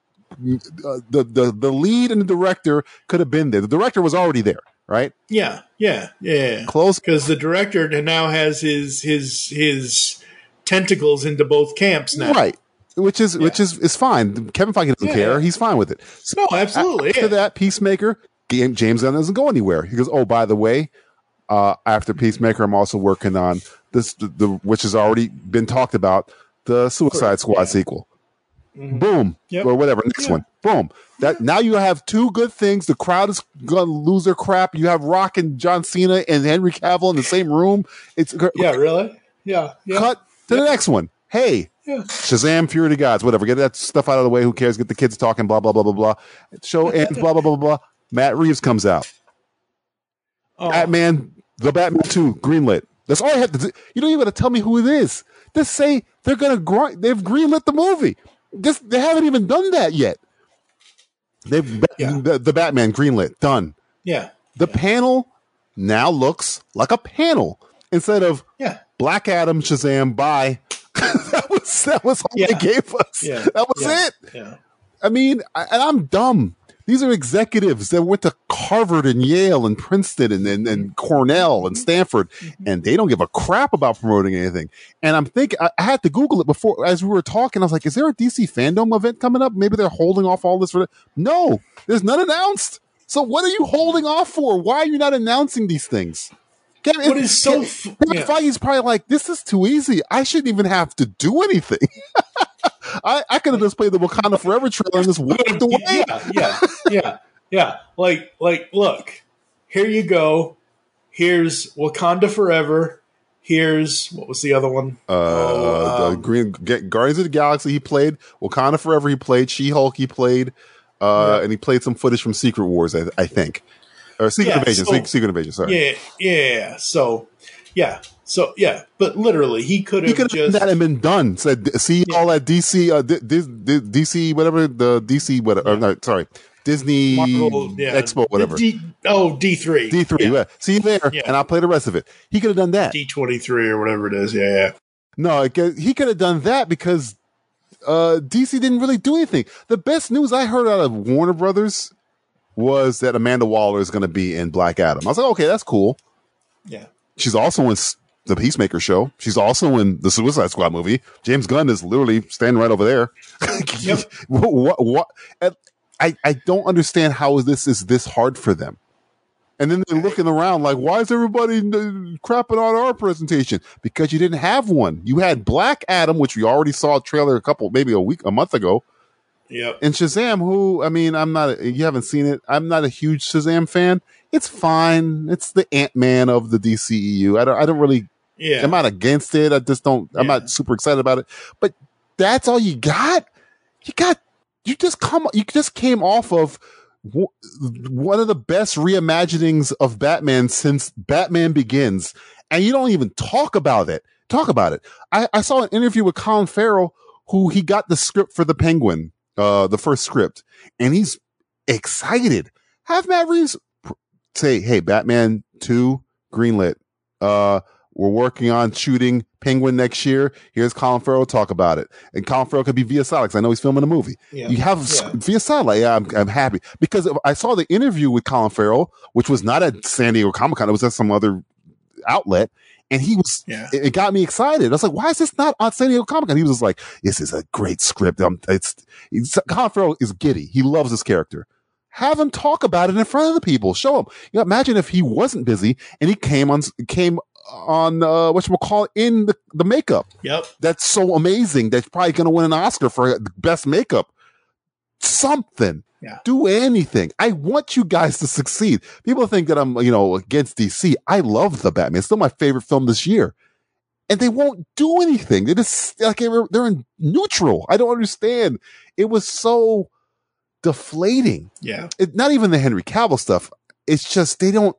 the lead and the director could have been there. The director was already there, right? Yeah. Close, because the director now has his tentacles into both camps now, right? Which is fine. Kevin Feige doesn't care. He's fine with it. So no, absolutely. After that, Peacemaker. James Gunn doesn't go anywhere. He goes, "Oh, by the way, after Peacemaker, I'm also working on this, which has already been talked about, the Suicide Squad sequel." Mm-hmm. Boom, or whatever. Next one, boom. That now you have 2 good things. The crowd is going to lose their crap. You have Rock and John Cena and Henry Cavill in the same room. Really, yeah. Cut to the next one. Hey. Yeah. Shazam, Fury of the Gods, whatever. Get that stuff out of the way. Who cares? Get the kids talking. Blah blah blah blah blah. Show ends. Blah blah blah blah blah. Matt Reeves comes out. Batman, the Batman 2, greenlit. That's all I have to do. You don't even got to tell me who it is. Just say they're going to they've greenlit the movie. They haven't even done that yet. The Batman greenlit, done. Yeah. The panel now looks like a panel instead of Black Adam, Shazam, bye. that was all they gave us. Yeah. That was it. Yeah. I mean, I'm dumb. These are executives that went to Harvard and Yale and Princeton and Cornell and Stanford, and they don't give a crap about promoting anything. And I'm thinking, I had to Google it before as we were talking. I was like, is there a DC fandom event coming up? Maybe they're holding off all this for No, there's none announced. So what are you holding off for? Why are you not announcing these things? Kevin Feige's probably like, this is too easy. I shouldn't even have to do anything. I could have just played the Wakanda Forever trailer and just walked away. Yeah. Like, look, here you go. Here's Wakanda Forever. Here's, what was the other one? Guardians of the Galaxy he played. Wakanda Forever he played. She-Hulk he played. And he played some footage from Secret Wars, I think. Or Secret Invasion. Secret Invasion, sorry. Yeah. So, but literally, he could have just... that and been done. Said, see all that DC, DC, whatever, the DC, whatever, no, sorry, Disney Marvel, Expo, whatever. D3. D3, See you there, and I'll play the rest of it. He could have done that. D23 or whatever it is, yeah. No, he could have done that because DC didn't really do anything. The best news I heard out of Warner Brothers was that Amanda Waller is going to be in Black Adam. I was like, okay, that's cool. Yeah. She's also in the Peacemaker show. She's also in the Suicide Squad movie. James Gunn is literally standing right over there. Yep. What? I don't understand how this is this hard for them. And then they're looking around like, why is everybody crapping on our presentation? Because you didn't have one. You had Black Adam, which we already saw a trailer maybe a month ago. Yep. And Shazam, who, I mean, you haven't seen it. I'm not a huge Shazam fan. It's fine. It's the Ant-Man of the DCEU. I don't really, I'm not against it. I'm not super excited about it, but that's all you got. You just came off of one of the best reimaginings of Batman since Batman Begins. And you don't even talk about it. I saw an interview with Colin Farrell, who he got the script for the Penguin. The first script, and he's excited. Have Matt Reeves say, hey, Batman 2 greenlit. We're working on shooting Penguin next year. Here's Colin Farrell, talk about it. And Colin Farrell could be via satellite, because I know he's filming a movie. Yeah. You have via satellite. Yeah, I'm happy. Because I saw the interview with Colin Farrell, which was not at San Diego Comic-Con. It was at some other outlet. And he was, it got me excited. I was like, why is this not on San Diego Comic-Con? He was just like, this is a great script. Colin Farrell is giddy. He loves this character. Have him talk about it in front of the people. Show him. Imagine if he wasn't busy and he came on whatchamacallit, in the makeup. Yep. That's so amazing. That's probably going to win an Oscar for the best makeup. Something. Yeah. Do anything. I want you guys to succeed. People think that I'm, against DC. I love the Batman. It's still my favorite film this year. And they won't do anything. They just, they're in neutral. I don't understand. It was so deflating. Yeah. Not even the Henry Cavill stuff. It's just, they don't,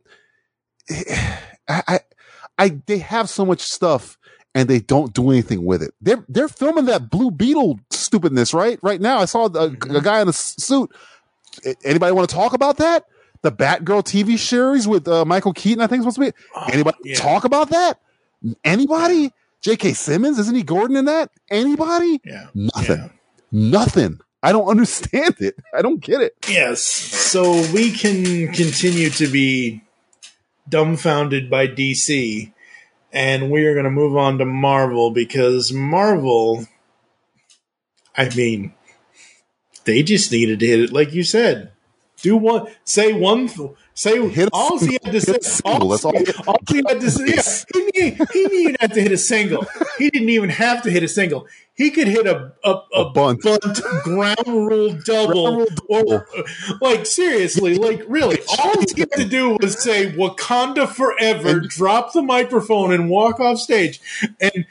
they have so much stuff and they don't do anything with it. They're filming that Blue Beetle stupidness right now. I saw a guy in a suit. Anybody want to talk about that? The Batgirl TV series with Michael Keaton, I think it's supposed to be. Anybody talk about that? Anybody? J.K. Simmons, isn't he Gordon in that? Anybody? Yeah. Nothing. I don't understand it. I don't get it. Yes. So we can continue to be dumbfounded by DC, and we are going to move on to Marvel, because Marvel, I mean, they just needed to hit it, like you said. Hit all he had to say. All he had to say. Yeah, he didn't even have to hit a single. He didn't even have to hit a single. He could hit a bunt ground rule double, or like seriously, like really, all he had to do was say "Wakanda Forever," drop the microphone, and walk off stage, and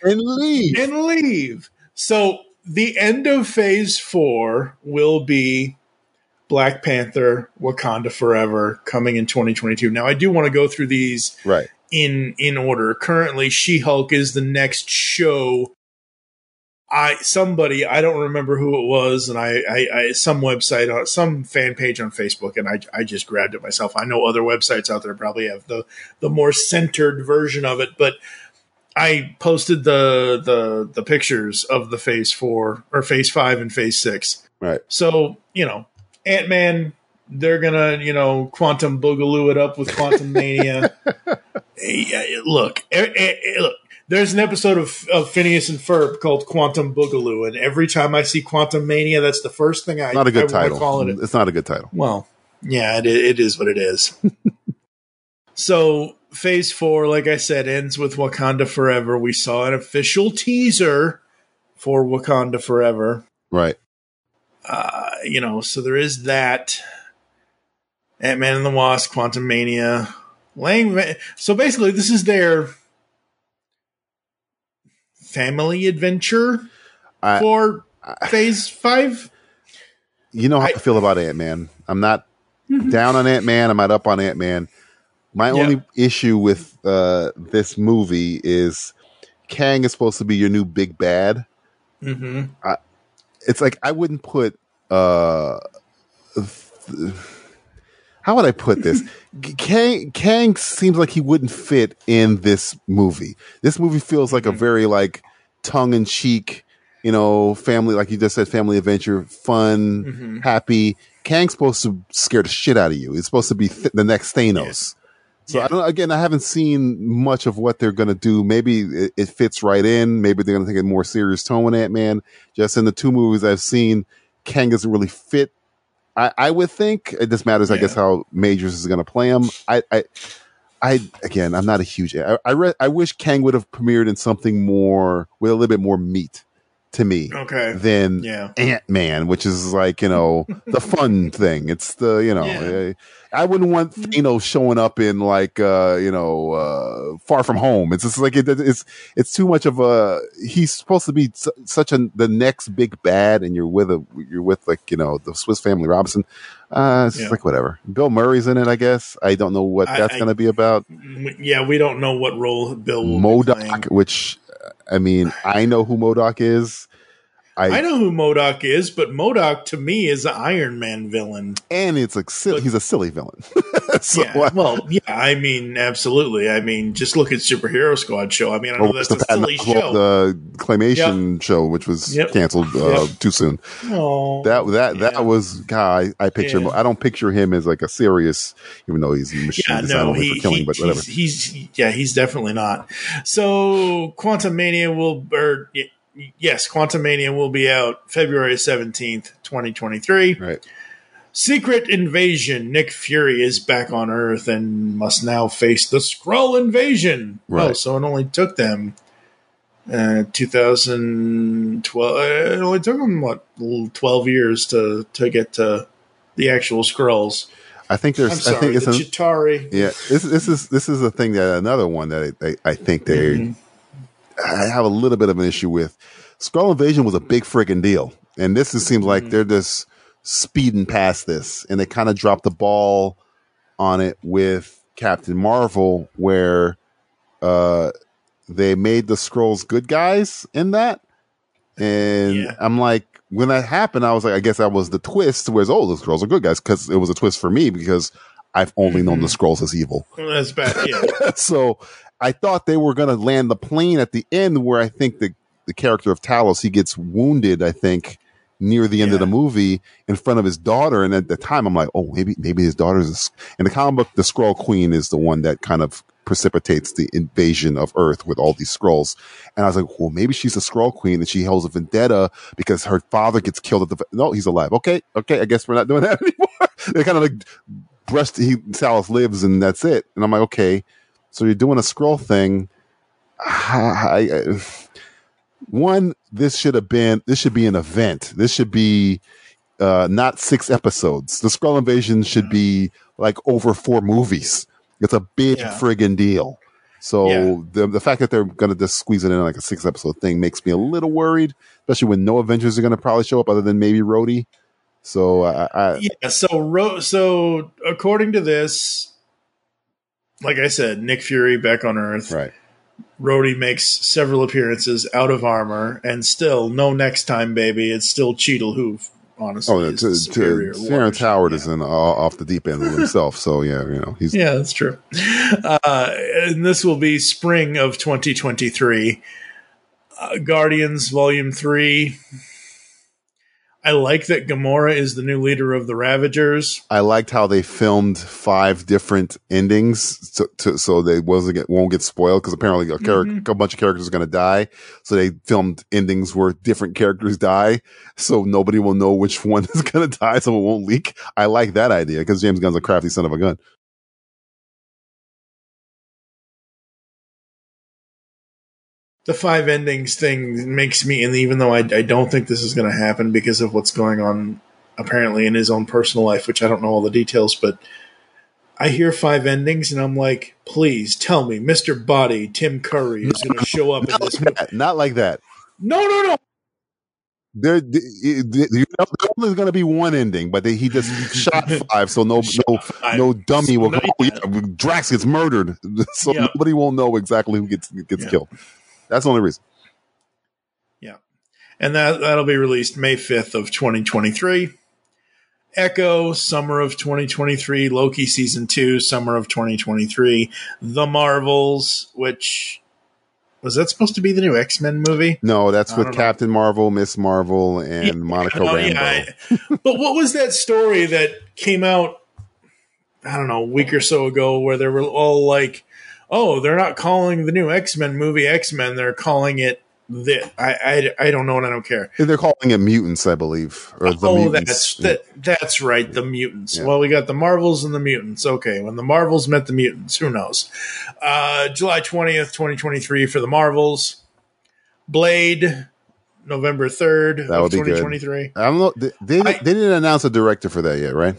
leave. So the end of Phase 4 will be Black Panther, Wakanda Forever, coming in 2022. Now, I do want to go through these Right. in order. Currently, She-Hulk is the next show. I don't remember who it was, and I some website, some fan page on Facebook, and I just grabbed it myself. I know other websites out there probably have the more centered version of it, but I posted the pictures of the Phase 4 or Phase 5 and Phase 6. Right. So, Ant-Man, they're gonna, quantum boogaloo it up with Quantum Mania. Look, there's an episode of Phineas and Ferb called Quantum Boogaloo, and every time I see Quantum Mania, that's the first thing I not a good title. Call it. It's not a good title. Well, yeah, it is what it is. So, Phase 4, like I said, ends with Wakanda Forever. We saw an official teaser for Wakanda Forever. Right. So there is that. Ant-Man and the Wasp, Quantum Mania. So basically, this is their family adventure for Phase 5. You know how I feel about Ant-Man. I'm not down on Ant-Man. I'm not up on Ant-Man. My only issue with this movie is Kang is supposed to be your new big bad. Mm-hmm. It's like I wouldn't put. How would I put this? Kang seems like he wouldn't fit in this movie. This movie feels like a very tongue-in-cheek, family, like you just said, family adventure, fun, happy. Kang's supposed to scare the shit out of you. It's supposed to be the next Thanos. Yeah. So I haven't seen much of what they're going to do. Maybe it fits right in. Maybe they're going to take a more serious tone with Ant-Man. Just in the two movies I've seen, Kang doesn't really fit. I would think it just matters, I guess, how Majors is going to play him. I'm not a huge. I wish Kang would have premiered in something more with a little bit more meat to me than Ant-Man, which is the fun thing. It's I wouldn't want Thanos showing up in Far From Home. It's just it's too much of a. He's supposed to be the next big bad, and you're with the Swiss Family Robinson. It's whatever. Bill Murray's in it, I guess. I don't know what that's going to be about. Yeah, we don't know what role Bill will MODOK, be playing. which. I mean, I know who MODOK is. I know who MODOK is, but MODOK to me is an Iron Man villain, and it's he's a silly villain. I mean, absolutely. I mean, just look at Superhero Squad show. I mean, I know that's a silly show. The Claymation show, which was canceled too soon. Oh, that was guy. I picture him. I don't picture him as a serious, even though he's a machine designed for killing. But whatever. He's definitely not. So Quantum Mania Quantum Mania will be out February 17th, 2023. Right. Secret Invasion. Nick Fury is back on Earth and must now face the Skrull invasion. Right. Oh, so it only took them 2012. It only took them 12 years to get to the actual Skrulls. I think there's. I'm sorry, I think it's Chitauri. Yeah, this is a thing that another one that I think they. I have a little bit of an issue with. Skrull Invasion was a big friggin' deal. And this seems like they're just speeding past this. And they kind of dropped the ball on it with Captain Marvel, where they made the Skrulls good guys in that. And I'm like, when that happened, I was like, I guess that was the twist, whereas, the Skrulls are good guys, because it was a twist for me, because I've only known the Skrulls as evil. Well, that's bad, yeah. So I thought they were going to land the plane at the end, where I think the character of Talos, he gets wounded, I think, near the end of the movie in front of his daughter. And at the time, I'm like, maybe his daughter's in the comic book. The Skrull Queen is the one that kind of precipitates the invasion of Earth with all these Skrulls. And I was like, well, maybe she's a Skrull Queen and she holds a vendetta because her father gets killed at no, he's alive. Okay. I guess we're not doing that anymore. They kind of Talos lives and that's it. And I'm like, okay, so you're doing a Skrull thing. This should be an event. This should be not 6 episodes. The Skrull Invasion should be over 4 movies. It's a big friggin' deal. So the fact that they're going to just squeeze it in a 6-episode thing makes me a little worried, especially when no Avengers are going to probably show up other than maybe Rhodey. So so according to this, like I said, Nick Fury back on Earth. Right. Rhodey makes several appearances out of armor, and still no next time, baby. It's still Cheadle who, honestly, is the superior. Terrence Howard is off the deep end of himself. So he's that's true. And this will be spring of 2023. Guardians Volume 3. I like that Gamora is the new leader of the Ravagers. I liked how they filmed 5 different endings so they won't get spoiled, because apparently a bunch of characters are going to die. So they filmed endings where different characters die, so nobody will know which one is going to die, so it won't leak. I like that idea, because James Gunn's a crafty son of a gun. The 5 endings thing makes me, and even though I don't think this is going to happen because of what's going on apparently in his own personal life, which I don't know all the details, but I hear 5 endings and I'm like, please tell me Mr. Body, Tim Curry, is going to show up in this movie. Not like that. No. There's only going to be one ending, but he just shot 5, so no dummy will go. Drax gets murdered, so nobody will know exactly who gets killed. That's the only reason. Yeah. And that'll be released May 5th of 2023. Echo, summer of 2023. Loki season 2, summer of 2023. The Marvels, which was that supposed to be the new X-Men movie? No, that's with Captain Marvel, Miss Marvel, and Monica Rambeau. But what was that story that came out, I don't know, a week or so ago, where they were all like, oh, they're not calling the new X-Men movie X-Men, they're calling it this. I don't know, and I don't care. They're calling it Mutants, I believe. Or the Mutants. That's right, the Mutants. Yeah. Well, we got the Marvels and the Mutants. Okay, when the Marvels met the Mutants, who knows? July 20th, 2023 for the Marvels. Blade, November 3rd that of 2023. I don't know. They didn't announce a director for that yet, right?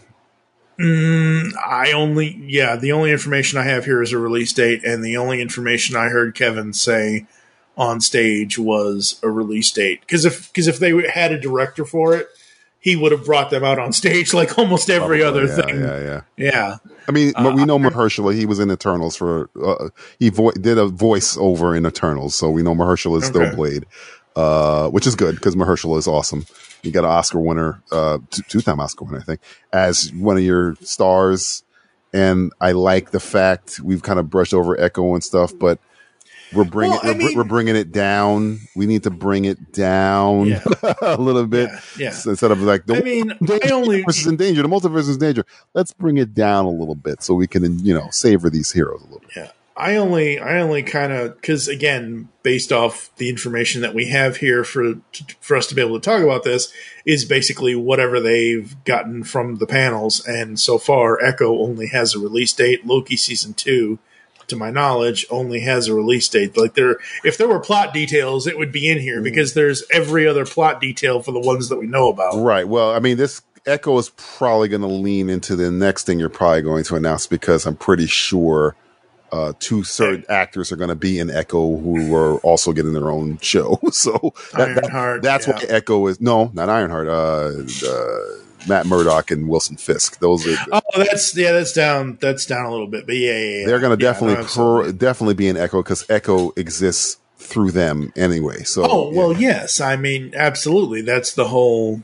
The only information I have here is a release date, and the only information I heard Kevin say on stage was a release date. Because if they had a director for it, he would have brought them out on stage like almost every other thing. Yeah. I mean, we know Mahershala. He was in Eternals for. He did a voice over in Eternals, so we know Mahershala is still Blade, which is good because Mahershala is awesome. You got an Oscar winner, 2-time Oscar winner, I think, as one of your stars. And I like the fact we've kind of brushed over Echo and stuff, but we're bringing it down. We need to bring it down a little bit. Yeah. So instead of like, the multiverse is in danger. The multiverse is in danger. Let's bring it down a little bit so we can, savor these heroes a little bit. Yeah. I only kind of, because again, based off the information that we have here for us to be able to talk about this, is basically whatever they've gotten from the panels. And so far, Echo only has a release date. Loki season 2, to my knowledge, only has a release date. Like if there were plot details, it would be in here because there's every other plot detail for the ones that we know about. Right. Well, I mean, this Echo is probably going to lean into the next thing you're probably going to announce, because I'm pretty sure 2 certain actors are going to be in Echo who are also getting their own show. So that's why Echo is not Ironheart. Matt Murdock and Wilson Fisk. Those are. That's down. That's down a little bit, but they're going to definitely be in Echo because Echo exists through them anyway. So. Yes. I mean, absolutely. That's the whole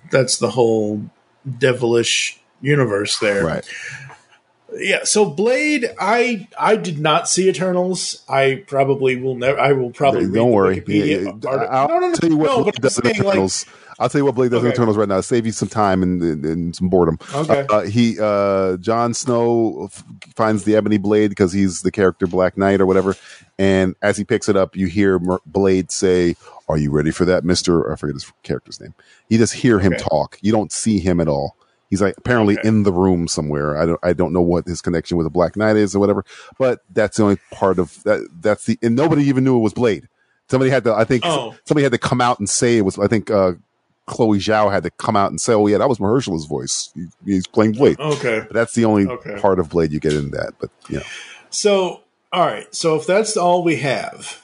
devilish universe there. Right. Yeah, so Blade, I did not see Eternals. I probably will never. I will probably. Don't worry. I'll tell you what Blade does in Eternals. I'll tell you what Blade does in Eternals right now. Save you some time and some boredom. Okay. Jon Snow finds the Ebony Blade because he's the character Black Knight or whatever, and as he picks it up, you hear Blade say, "Are you ready for that, Mister?" I forget his character's name. You just hear him talk. You don't see him at all. He's like apparently in the room somewhere. I don't know what his connection with the Black Knight is or whatever, but that's the only part of that. And nobody even knew it was Blade. Somebody had to come out and say it was. I think Chloe Zhao had to come out and say, "Oh yeah, that was Mahershala's voice. He's playing Blade." Okay, but that's the only part of Blade you get in that. But So all right. So if that's all we have,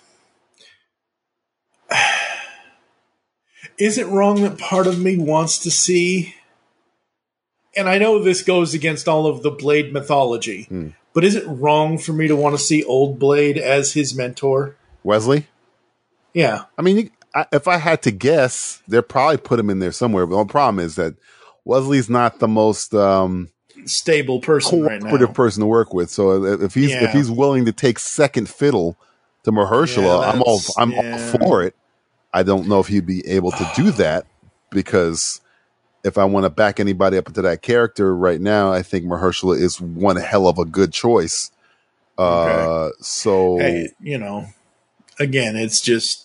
is it wrong that part of me wants to see and I know this goes against all of the Blade mythology, but is it wrong for me to want to see old Blade as his mentor? Wesley? Yeah. I mean, if I had to guess, they'll probably put him in there somewhere. But the problem is that Wesley's not the most stable person right now. Cooperative person to work with. So if he's willing to take second fiddle to Mahershala, I'm all for it. I don't know if he'd be able to do that, because if I want to back anybody up into that character right now, I think Mahershala is one hell of a good choice. So, hey, again, it's just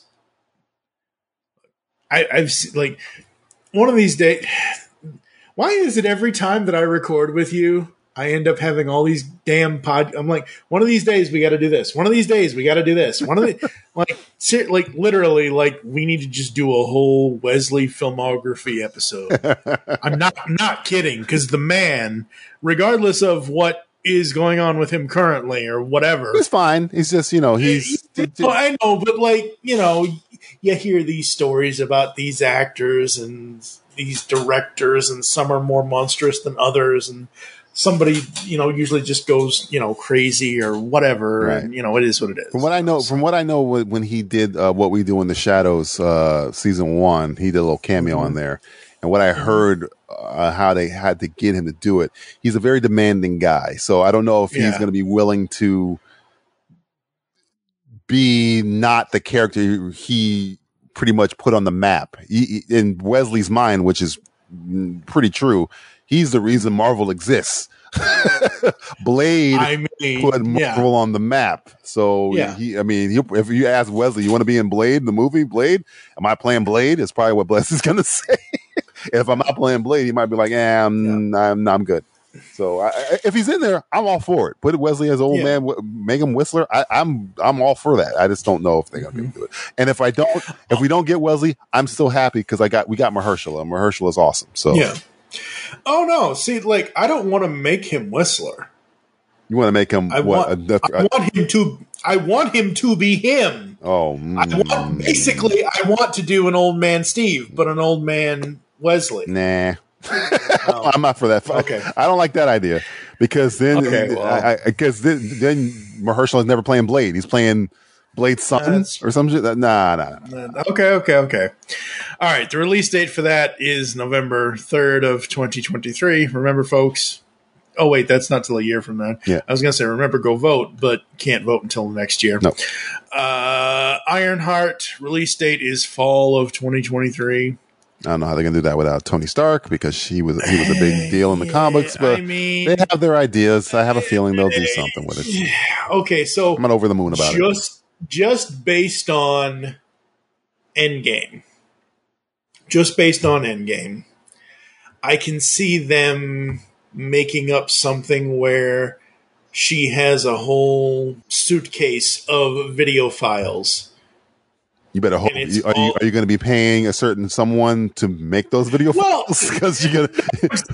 I've like one of these days. Why is it every time that I record with you, I end up having all these damn I'm like, one of these days we got to do this. One of these days we got to do this. One of the like literally, like, we need to just do a whole Wesley filmography episode. I'm not kidding, because the man, regardless of what is going on with him currently or whatever, he's fine. He's just I know, but like you hear these stories about these actors and these directors, and some are more monstrous than others, and somebody, usually just goes, crazy or whatever. Right. And, it is what it is. From what I know, when he did What We Do in the Shadows, season 1, he did a little cameo on there. And what I heard, how they had to get him to do it, he's a very demanding guy. So I don't know if he's going to be willing to be not the character he pretty much put on the map. In Wesley's mind, which is pretty true, he's the reason Marvel exists. Blade put Marvel on the map. So if you ask Wesley, you want to be in Blade, the movie Blade? Am I playing Blade? It's probably what Bless is going to say. If I'm not playing Blade, he might be like, I'm good. So if he's in there, I'm all for it. Put Wesley as old man, make him Whistler. I'm all for that. I just don't know if they're gonna be able to do it. And if we don't get Wesley, I'm still happy, because we got Mahershala. Mahershala is awesome. So Oh no! See, like, I don't want to make him Whistler. You want to make him? I want him to be him. Oh, I want to do an old man Steve, but an old man Wesley. Nah. I'm not for that. Okay, I don't like that idea, because then then Mahershala is never playing Blade. He's playing Blade's son or some shit. Nah. Okay. All right. The release date for that is November 3rd of 2023. Remember, folks. Oh wait, that's not till a year from now. Yeah. I was gonna say, remember, go vote, but can't vote until next year. No. Ironheart release date is fall of 2023. I don't know how they're gonna do that without Tony Stark, because he was a big deal in the comics, but they have their ideas. I have a feeling they'll do something with it. Okay, so I'm not over the moon about it. Just based on Endgame, I can see them making up something where she has a whole suitcase of video files. You better hope. Are you going to be paying a certain someone to make those video files? Because you're going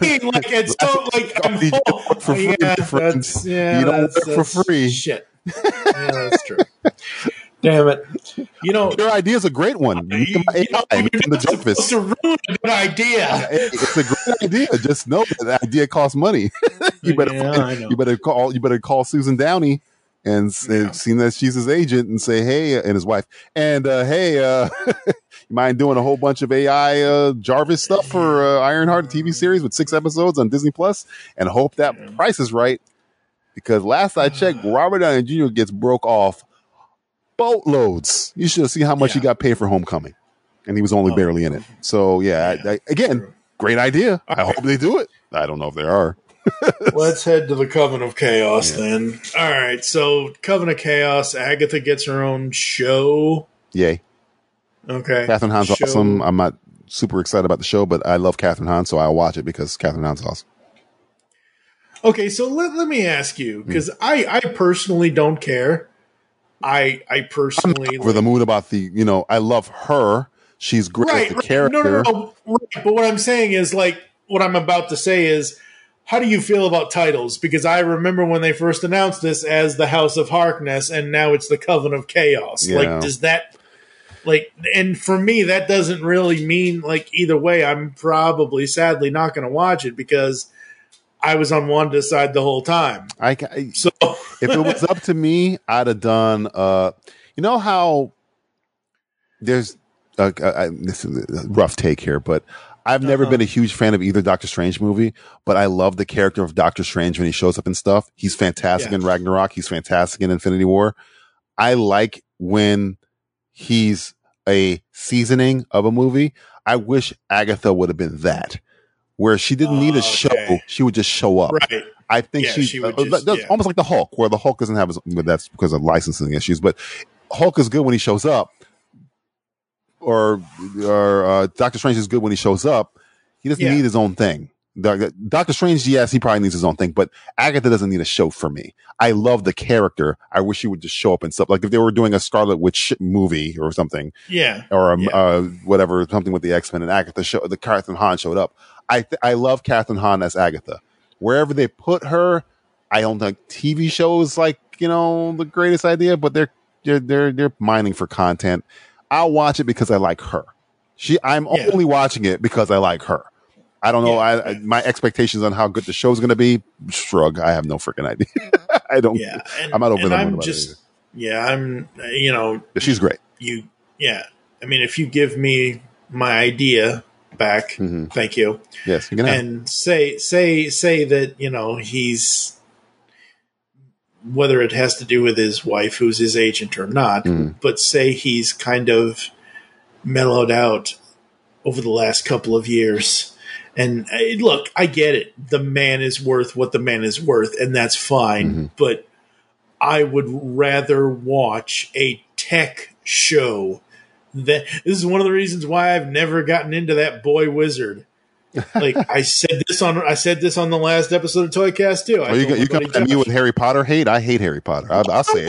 to for free, friends. You don't work for free. Shit. Yeah, that's true. Damn it! Your idea is a great one. You're not supposed to ruin a good idea. It's a great idea. Just know that idea costs money. You better call Susan Downey and seeing that she's his agent, and say, hey, and his wife, and you mind doing a whole bunch of AI Jarvis stuff for Ironheart TV series with 6 episodes on Disney Plus, and hope that price is right, because last I checked, Robert Downey Jr. gets broke off boatloads. You should see how much he got paid for Homecoming, and he was only barely in it. So again, great idea. I hope they do it. I don't know if they are. Let's head to the Coven of Chaos then. All right, so Coven of Chaos, Agatha gets her own show. Yay. Okay. Catherine Hahn's awesome. I'm not super excited about the show, but I love Catherine Hahn, so I'll watch it because Catherine Hahn's awesome. Okay, so let me ask you, because I personally don't care. I personally... I'm over the moon about I love her. She's great as a character. No. Right. But what I'm saying is, what I'm about to say is, how do you feel about titles? Because I remember when they first announced this as the House of Harkness, and now it's the Coven of Chaos. Yeah. Does that... and for me, that doesn't really mean, either way, I'm probably, sadly, not going to watch it, because I was on Wanda's side the whole time. So if it was up to me, I'd have done. You know how there's this is a rough take here, but I've never been a huge fan of either Doctor Strange movie, but I love the character of Doctor Strange when he shows up and stuff. He's fantastic in Ragnarok. He's fantastic in Infinity War. I like when he's a seasoning of a movie. I wish Agatha would have been that, where she didn't need a show. She would just show up. Right. I think she would almost like the Hulk, where the Hulk doesn't have, but that's because of licensing issues. But Hulk is good when he shows up, or Doctor Strange is good when he shows up. He doesn't need his own thing. Doctor Strange, yes, he probably needs his own thing, but Agatha doesn't need a show for me. I love the character. I wish he would just show up and stuff. Like if they were doing a Scarlet Witch movie or something, or whatever, something with the X-Men and Agatha the Catherine Hahn showed up. I love Catherine Hahn as Agatha. Wherever they put her, I don't think TV shows like the greatest idea, but they're mining for content. I'll watch it because I like her. I'm only watching it because I like her. I don't know. My expectations on how good the show's going to be, shrug. I have no freaking idea. I don't. Yeah, I'm not over the moon about it. I'm. She's great. I mean, if you give me my idea back, thank you. Yes, you can. And say that he's, whether it has to do with his wife, who's his agent or not, but say he's kind of mellowed out over the last couple of years. And look, I get it. The man is worth what the man is worth, and that's fine. But I would rather watch a tech show. This is one of the reasons why I've never gotten into that boy wizard. Like I said this on the last episode of Toycast too. You come at me with Harry Potter hate. I hate Harry Potter. I'll say it.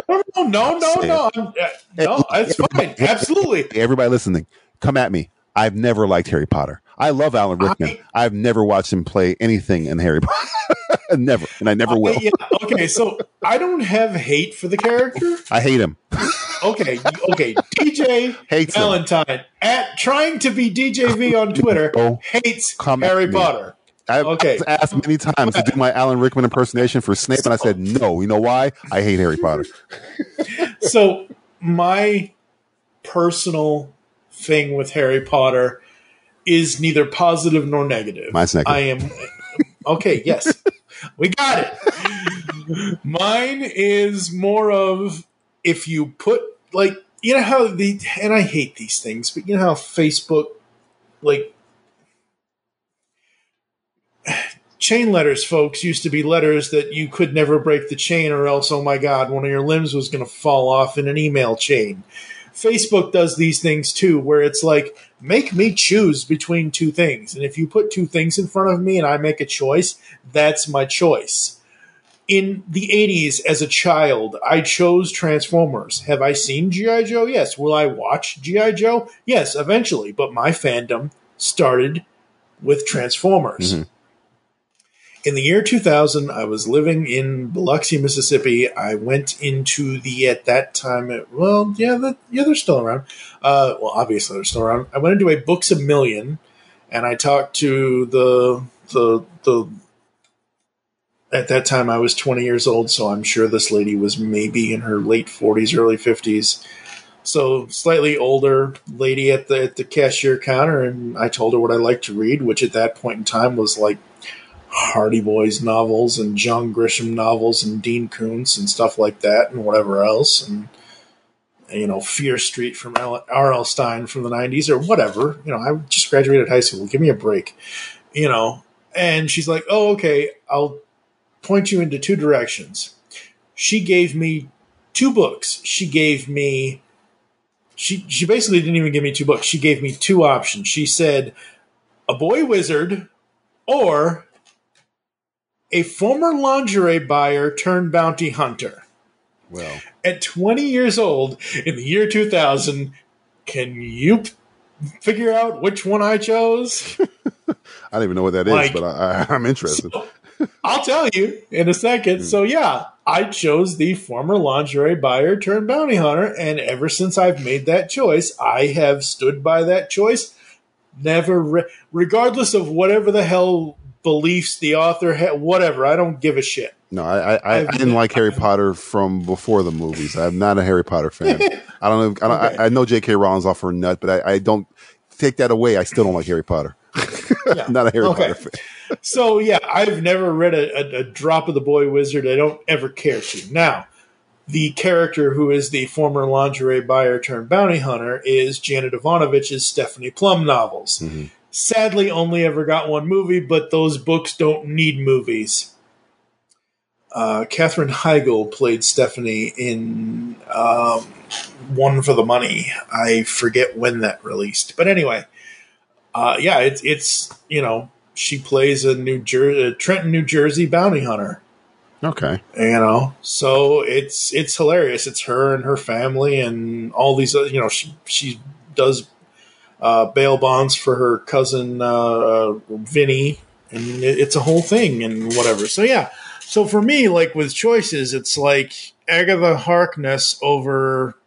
No. It's fine. Absolutely. Everybody listening, come at me. I've never liked Harry Potter. I love Alan Rickman. I've never watched him play anything in Harry Potter. Never. And I never will. Okay, so I don't have hate for the character. I hate him. Okay. DJ hates Valentine at trying to be DJV on Twitter hates Harry Potter. I've asked many times to do my Alan Rickman impersonation for Snape, and I said no. You know why? I hate Harry Potter. So my personal thing with Harry Potter is neither positive nor negative. Mine's negative. I am okay. Yes, we got it. Mine is more of if you put how and I hate these things, but you know how Facebook chain letters, folks, used to be letters that you could never break the chain, or else, oh my God, one of your limbs was going to fall off in an email chain. Facebook does these things too, where it's like, make me choose between two things. And if you put two things in front of me and I make a choice, that's my choice. In the 80s, as a child, I chose Transformers. Have I seen G.I. Joe? Yes. Will I watch G.I. Joe? Yes, eventually. But my fandom started with Transformers. In the year 2000, I was living in Biloxi, Mississippi. I went into at that time, they're still around. Obviously they're still around. I went into a Books A Million, and I talked to the at that time I was 20 years old, so I'm sure this lady was maybe in her late 40s, early 50s. So slightly older lady at the cashier counter, and I told her what I liked to read, which at that point in time was like Hardy Boys novels and John Grisham novels and Dean Koontz and stuff like that and whatever else. And, Fear Street from R.L. Stein from the 90s or whatever. I just graduated high school. Give me a break. And she's like, oh, okay, I'll point you into two directions. She gave me two books. She basically didn't even give me two books. She gave me two options. She said, A Boy Wizard or a former lingerie buyer turned bounty hunter. Well, at 20 years old in the year 2000, can you figure out which one I chose? I don't even know what that is, but I'm interested. So, I'll tell you in a second. So yeah, I chose the former lingerie buyer turned bounty hunter, and ever since I've made that choice, I have stood by that choice. Never, regardless of whatever the hell beliefs the author had, whatever. I don't give a shit. No, I didn't like Harry Potter from before the movies. I'm not a Harry Potter fan. I don't know. I know J.K. Rowling's off her nut, but I don't take that away. I still don't like Harry Potter. Yeah. Not a Harry Potter fan. So yeah, I've never read a drop of the Boy Wizard. I don't ever care to. Now, the character who is the former lingerie buyer turned bounty hunter is Janet Ivanovich's Stephanie Plum novels. Mm-hmm. Sadly, only ever got one movie, but those books don't need movies. Katherine Heigl played Stephanie in One for the Money. I forget when that released, but anyway, yeah, it's she plays a Trenton, New Jersey bounty hunter. Okay, so it's hilarious. It's her and her family and all these. She does bail bonds for her cousin Vinny, and it's a whole thing and whatever. So yeah. So for me, like with choices, it's like Agatha Harkness over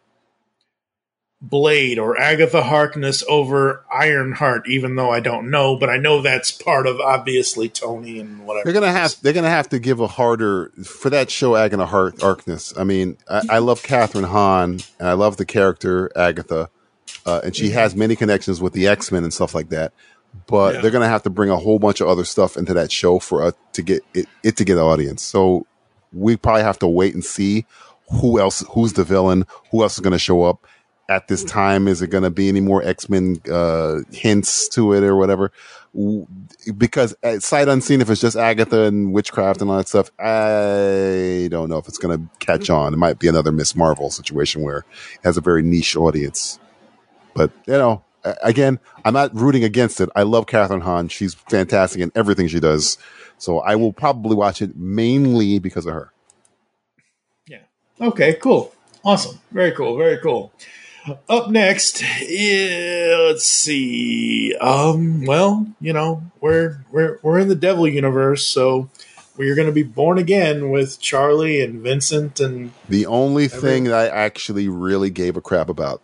Blade or Agatha Harkness over Ironheart, even though I don't know, but I know that's part of obviously Tony and whatever. They're gonna have to give a harder for that show, Agatha Harkness. I mean, I love Catherine Hahn and I love the character Agatha, and she has many connections with the X-Men and stuff like that. But they're going to have to bring a whole bunch of other stuff into that show for to get it to get an audience. So we probably have to wait and see who's the villain, who else is going to show up at this time. Is it going to be any more X-Men hints to it or whatever? Because at sight unseen, if it's just Agatha and witchcraft and all that stuff, I don't know if it's going to catch on. It might be another Miss Marvel situation where it has a very niche audience. But, again, I'm not rooting against it. I love Catherine Hahn. She's fantastic in everything she does. So I will probably watch it mainly because of her. Yeah. Okay, cool. Awesome. Very cool. Very cool. Up next, let's see. Well, we're in the Devil universe, so we're going to be born again with Charlie and Vincent and the only thing that I actually really gave a crap about.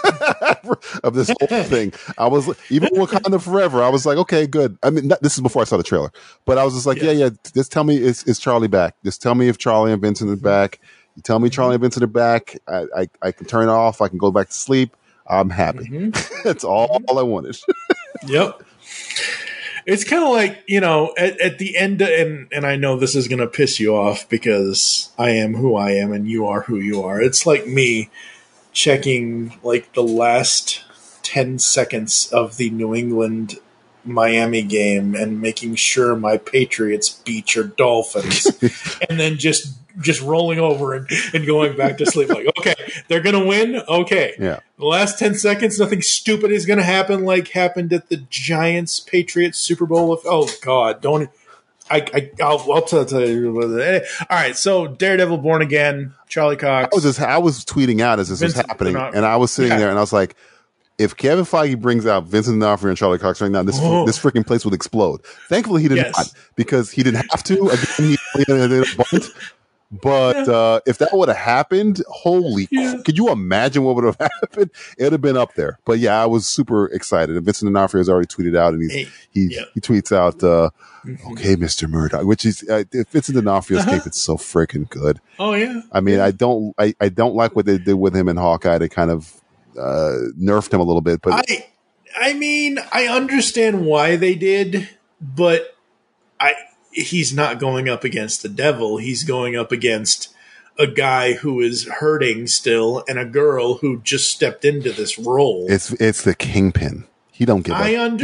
Of this whole thing, I was even Wakanda Forever. I was like, okay, good. I mean, this is before I saw the trailer, but I was just like, yeah. Just tell me, is Charlie back? Just tell me if Charlie and Vincent are back. You tell me Charlie and Vincent are back. I can turn it off. I can go back to sleep. I'm happy. Mm-hmm. That's all I wanted. Yep. It's kind of like, at the end, and I know this is going to piss you off because I am who I am and you are who you are. It's like me checking like the last 10 seconds of the New England Miami game and making sure my Patriots beat your Dolphins and then just rolling over and going back to sleep. Like, okay, they're going to win. Okay. Yeah. The last 10 seconds, nothing stupid is going to happen like happened at the Giants Patriots Super Bowl. Oh God, don't. I'll tell you. All right, so Daredevil, Born Again, Charlie Cox. I was tweeting out as this was happening, and I was sitting there, and I was like, if Kevin Feige brings out Vincent D'Onofrio and Charlie Cox right now, this freaking place would explode. Thankfully, he did not, because he didn't have to. Again, he played a bunt. But if that would have happened, could you imagine what would have happened? It would have been up there. But yeah, I was super excited. And Vincent D'Onofrio has already tweeted out, and he tweets out, okay, Mr. Murdoch, which is Vincent D'Onofrio's cape. It's so freaking good. Oh yeah. I mean, I don't like what they did with him in Hawkeye. They kind of nerfed him a little bit, but I mean, I understand why they did, but he's not going up against the devil. He's going up against a guy who is hurting still and a girl who just stepped into this role. It's the Kingpin. He don't give a damn.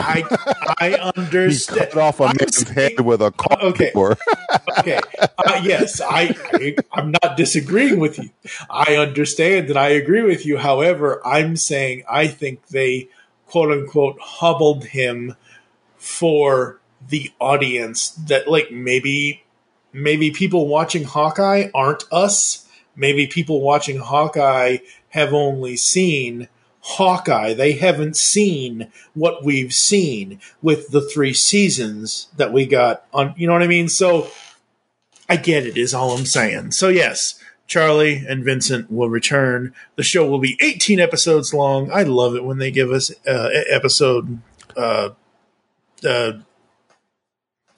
I understand. He cut off a man's head with a car. Okay. Okay. Yes, I'm not disagreeing with you. I understand and I agree with you. However, I'm saying I think they, quote unquote, hobbled him for the audience that, like, maybe people watching Hawkeye aren't us. Maybe people watching Hawkeye have only seen Hawkeye. They haven't seen what we've seen with the 3 seasons that we got on, you know what I mean? So I get it, is all I'm saying. So yes, Charlie and Vincent will return. The show will be 18 episodes long. I love it when they give us episode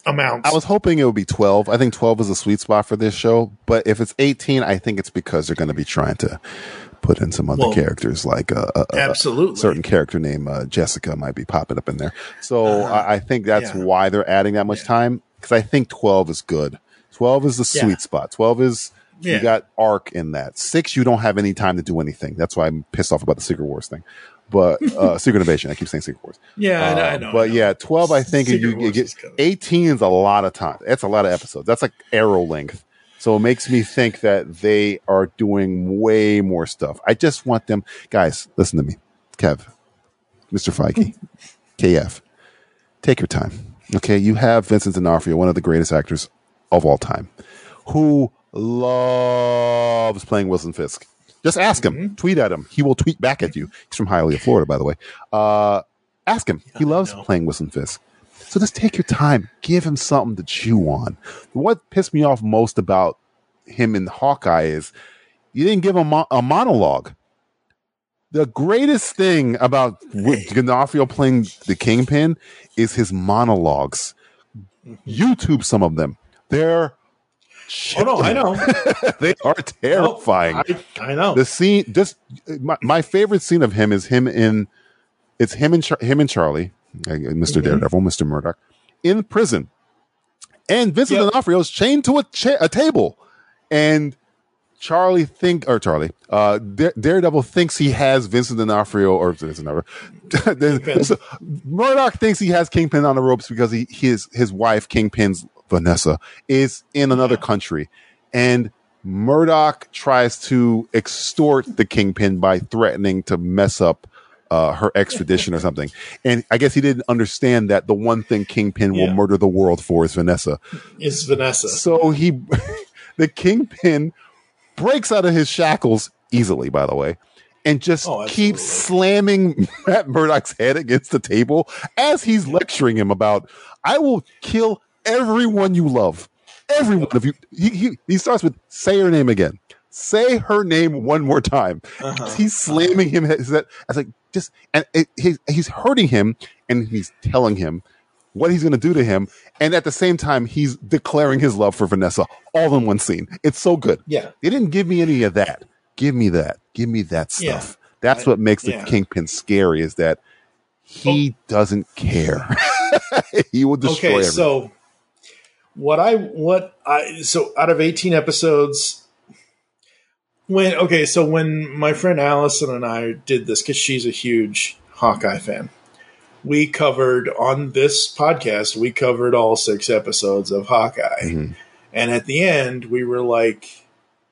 amounts. I was hoping it would be 12. I think 12 is a sweet spot for this show. But if it's 18, I think it's because they're going to be trying to put in some other characters, like absolutely a certain character named Jessica might be popping up in there. So I think that's why they're adding that much time, because I think 12 is good. 12 is the sweet spot. 12 is you got arc in that. 6, you don't have any time to do anything. That's why I'm pissed off about the Secret Wars thing. But Secret Invasion, I keep saying Secret Wars. I know. But yeah, 12, I think you get 18 is a lot of time. That's a lot of episodes. That's like Arrow length. So it makes me think that they are doing way more stuff. I just want them, guys, listen to me. Kev, Mr. Feige, KF, take your time. Okay, you have Vincent D'Onofrio, one of the greatest actors of all time, who loves playing Wilson Fisk. Just ask him. Tweet at him. He will tweet back at you. He's from Hialeah, Florida, by the way. Ask him. He loves playing Wilson Fisk. So just take your time. Give him something to chew on. What pissed me off most about him in Hawkeye is you didn't give him a monologue. The greatest thing about D'Onofrio playing the Kingpin is his monologues. YouTube some of them. They're I know. They are terrifying. I know. The scene, just my favorite scene of him is him and Charlie, Mr. Daredevil, Mr. Murdoch, in prison, and Vincent D'Onofrio is chained to a table, and Daredevil thinks he has Vincent D'Onofrio Murdoch thinks he has Kingpin on the ropes because his wife, Kingpin's Vanessa, is in another country, and Murdoch tries to extort the Kingpin by threatening to mess up her extradition or something. And I guess he didn't understand that the one thing Kingpin will murder the world for is Vanessa. So the Kingpin breaks out of his shackles easily, by the way, and just keeps slamming Matt Murdock's head against the table as he's lecturing him about, I will kill everyone you love. Everyone of you. He starts with, say her name again. Say her name one more time. He's slamming him. I was like, he's hurting him, and he's telling him what he's going to do to him, and at the same time, he's declaring his love for Vanessa all in one scene. It's so good. Yeah, they didn't give me any of that. Give me that. Give me that stuff. Yeah. That's what makes the Kingpin scary. Is that he doesn't care. He will destroy everything. So so out of 18 episodes. When my friend Allison and I did this, because she's a huge Hawkeye fan, we covered on this podcast, we covered all 6 episodes of Hawkeye. Mm-hmm. And at the end, we were like,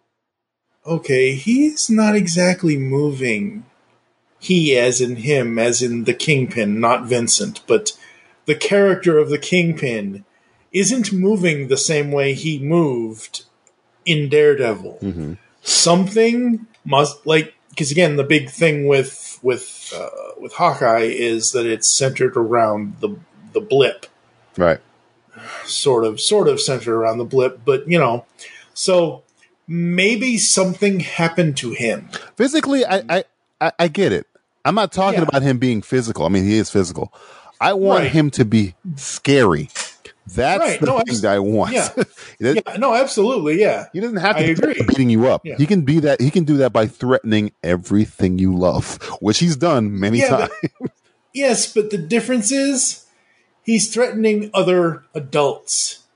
okay, he's not exactly moving. He as in him, as in the Kingpin, not Vincent, but the character of the Kingpin isn't moving the same way he moved in Daredevil. Mm-hmm. Something must, because again, the big thing with Hawkeye is that it's centered around the blip, right? Sort of centered around the blip, but so maybe something happened to him physically. I get it. I'm not talking about him being physical. I mean, he is physical. I want him to be scary. That's the thing that I want. Yeah. No, absolutely. Yeah. He doesn't have to be beating you up. Yeah. He can be that. He can do that by threatening everything you love, which he's done many times. Yes, but the difference is he's threatening other adults.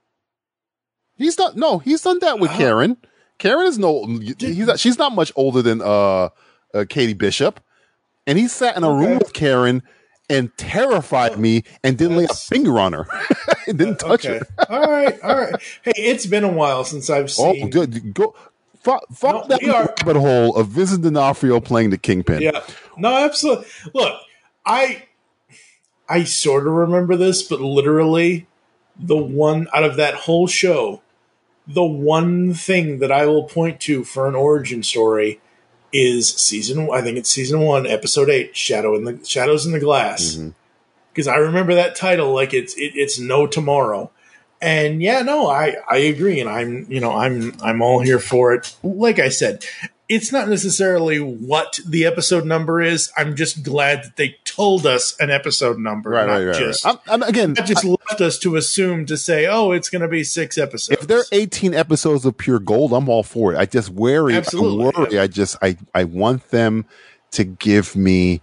He's done that with Karen. Karen is she's not much older than Katie Bishop, and he sat in a room with Karen and terrified me and didn't lay a finger on her. And didn't touch her. All right. Hey, it's been a while since I've seen. Oh, good. Go fuck that rabbit hole of Vincent D'Onofrio playing the Kingpin. Yeah. No, absolutely. Look, I sort of remember this, but literally the one out of that whole show, the one thing that I will point to for an origin story is season 1, episode 8, Shadows in the Glass. Because I remember that title like it's no tomorrow. And I agree, and I'm all here for it. Like I said, it's not necessarily what the episode number is. I'm just glad that they took told us an episode number, not just left us to assume to say, oh, it's going to be 6 episodes. If there are 18 episodes of pure gold, I'm all for it. I just worry. Absolutely. I want them to give me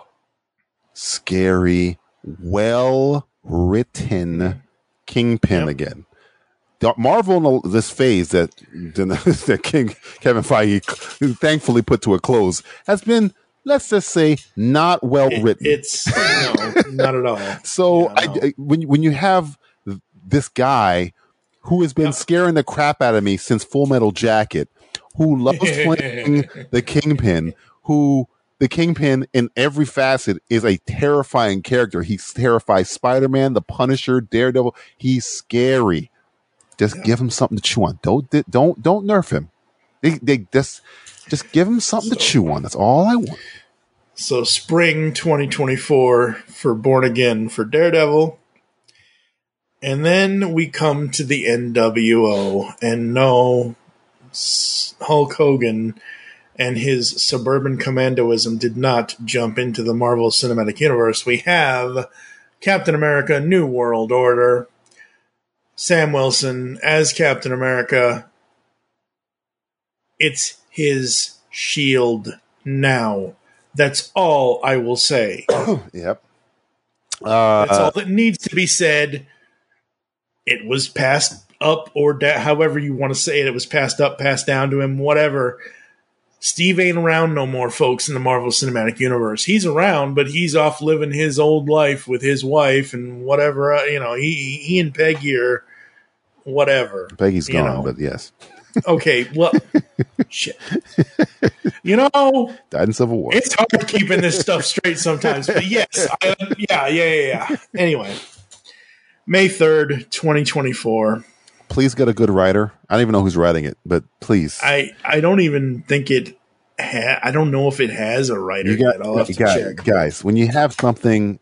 scary, well-written Kingpin again. Marvel in this phase that Kevin Feige thankfully put to a close has been, let's just say, not well written. It's not at all. So when you have this guy who has been scaring the crap out of me since Full Metal Jacket, who loves playing the Kingpin, the Kingpin in every facet is a terrifying character. He terrifies Spider-Man, the Punisher, Daredevil. He's scary. Just give him something to chew on. Don't nerf him. They just give him something to chew on. That's all I want. So spring 2024 for Born Again for Daredevil. And then we come to the NWO. And no, Hulk Hogan and his suburban commandoism did not jump into the Marvel Cinematic Universe. We have Captain America New World Order. Sam Wilson as Captain America. It's his shield now. That's all I will say. Yep. That's all that needs to be said. It was passed up or down, however you want to say it. It was passed up, passed down to him, whatever. Steve ain't around no more, folks, in the Marvel Cinematic Universe. He's around, but he's off living his old life with his wife and whatever. He and Peggy are whatever. Peggy's gone, but yes. Okay, well, shit. Died in Civil War. It's hard keeping this stuff straight sometimes, but yes. Yeah. Anyway, May 3rd, 2024. Please get a good writer. I don't even know who's writing it, but please. I don't even think it. I don't know if it has a writer yet. I'll have to check. Guys, when you have something,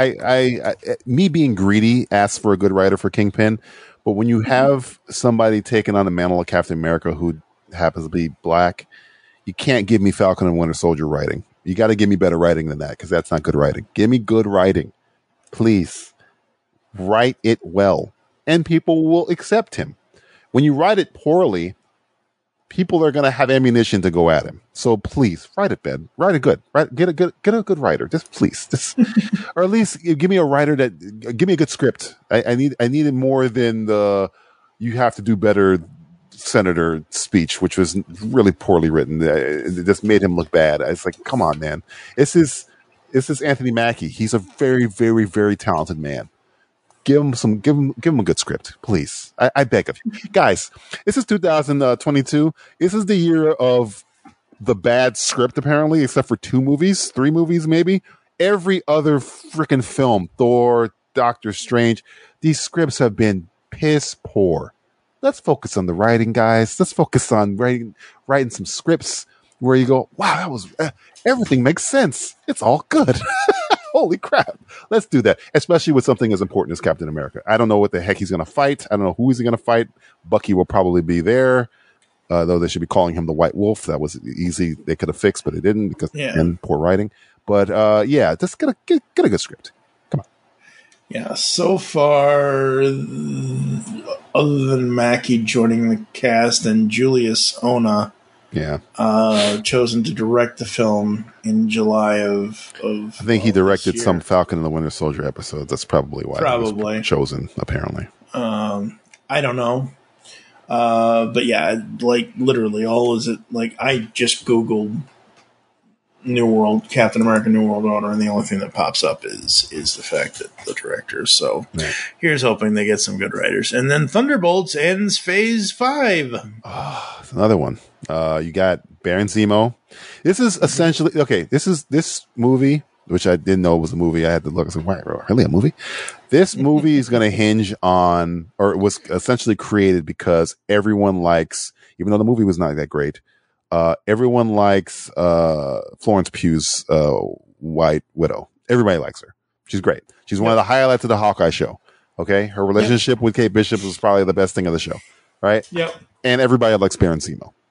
me being greedy asks for a good writer for Kingpin, but when you have somebody taking on the mantle of Captain America who happens to be black, you can't give me Falcon and Winter Soldier writing. You got to give me better writing than that, because that's not good writing. Give me good writing, please. Write it well, and people will accept him. When you write it poorly, people are going to have ammunition to go at him. So please write it bad. Write it good. Get a good writer. Just please, or at least give me a writer give me a good script. I need it more than the "you have to do better" senator speech, which was really poorly written. It just made him look bad. It's like, come on, man. This is Anthony Mackie. He's a very, very, very talented man. Give him a good script, please. I beg of you. Guys, this is 2022. This is the year of the bad script, apparently, except for 3 movies, maybe. Every other freaking film, Thor, Doctor Strange, these scripts have been piss poor. Let's focus on the writing, guys. Let's focus on writing some scripts where you go, wow, that was everything makes sense. It's all good. Holy crap. Let's do that, especially with something as important as Captain America. I don't know what the heck he's going to fight. I don't know who he's going to fight. Bucky will probably be there, though they should be calling him the White Wolf. That was easy. They could have fixed, but they didn't because and poor writing. But just get a good script. Come on. Yeah, so far, other than Mackie joining the cast and Julius Ona chosen to direct the film in July of I think he directed some Falcon and the Winter Soldier episodes. That's probably why he was chosen, apparently. I don't know. But yeah, like literally I just Googled Captain America New World Order, and the only thing that pops up is the fact that the directors. So here's hoping they get some good writers. And then Thunderbolts ends Phase 5. Oh, it's another one. You got Baron Zemo. This is essentially this movie, which I didn't know was a movie. I had to look and say, wow, really a movie? This movie is going to hinge on, or it was essentially created because everyone likes, even though the movie was not that great, everyone likes Florence Pugh's White Widow. Everybody likes her. She's great. She's one of the highlights of the Hawkeye show. Okay, her relationship with Kate Bishop was probably the best thing of the show, right? Yep. And everybody likes Baron Zemo.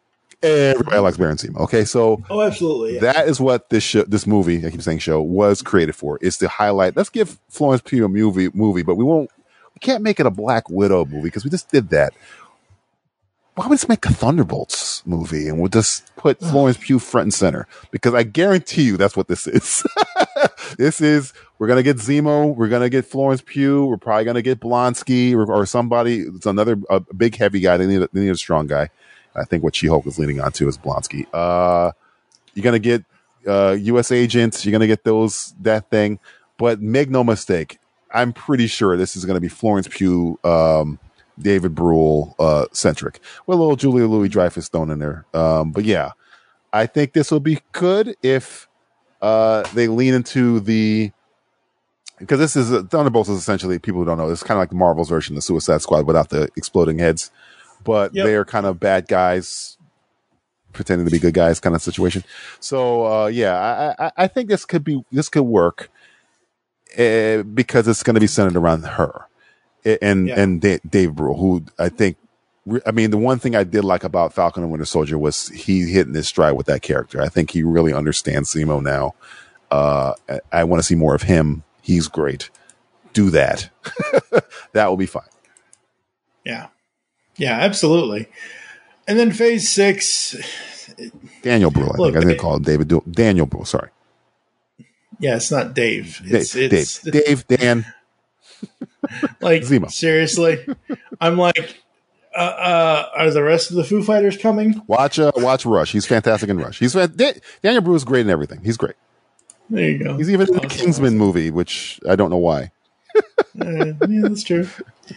Everybody likes Baron Zemo. Okay, so absolutely, yeah. That is what this movie, I keep saying show, was created for. Is to highlight. Let's give Florence Pugh a movie, but we can't make it a Black Widow movie because we just did that. Why don't we just make a Thunderbolts movie and we'll just put Florence Pugh front and center? Because I guarantee you that's what this is. We're going to get Zemo. We're going to get Florence Pugh. We're probably going to get Blonsky or somebody. It's another big, heavy guy. They need a strong guy. I think what She-Hulk is leaning on to is Blonsky. You're going to get U.S. agents. You're going to get that thing. But make no mistake, I'm pretty sure this is going to be Florence Pugh, David Brule centric. With a little Julia Louis-Dreyfus thrown in there. But yeah, I think this will be good if they lean into because this is Thunderbolts is essentially, people who don't know, it's kind of like the Marvel's version of the Suicide Squad without the exploding heads. But they're kind of bad guys pretending to be good guys kind of situation. So I think this could work because it's going to be centered around her and Dave Brule, who I think, the one thing I did like about Falcon and Winter Soldier was he hitting his stride with that character. I think he really understands Zemo now. I want to see more of him. He's great. Do that. That will be fine. Yeah. Yeah, absolutely. And then Phase 6. Daniel Brule, I think. I didn't call him Daniel Brule, sorry. Yeah, it's not Dave. Dave, Dan. Like, Zemo. Seriously? I'm like, are the rest of the Foo Fighters coming? Watch Rush. He's fantastic in Rush. Daniel Brule is great in everything. He's great. There you go. He's even in the Kingsman movie, which I don't know why. Yeah, that's true.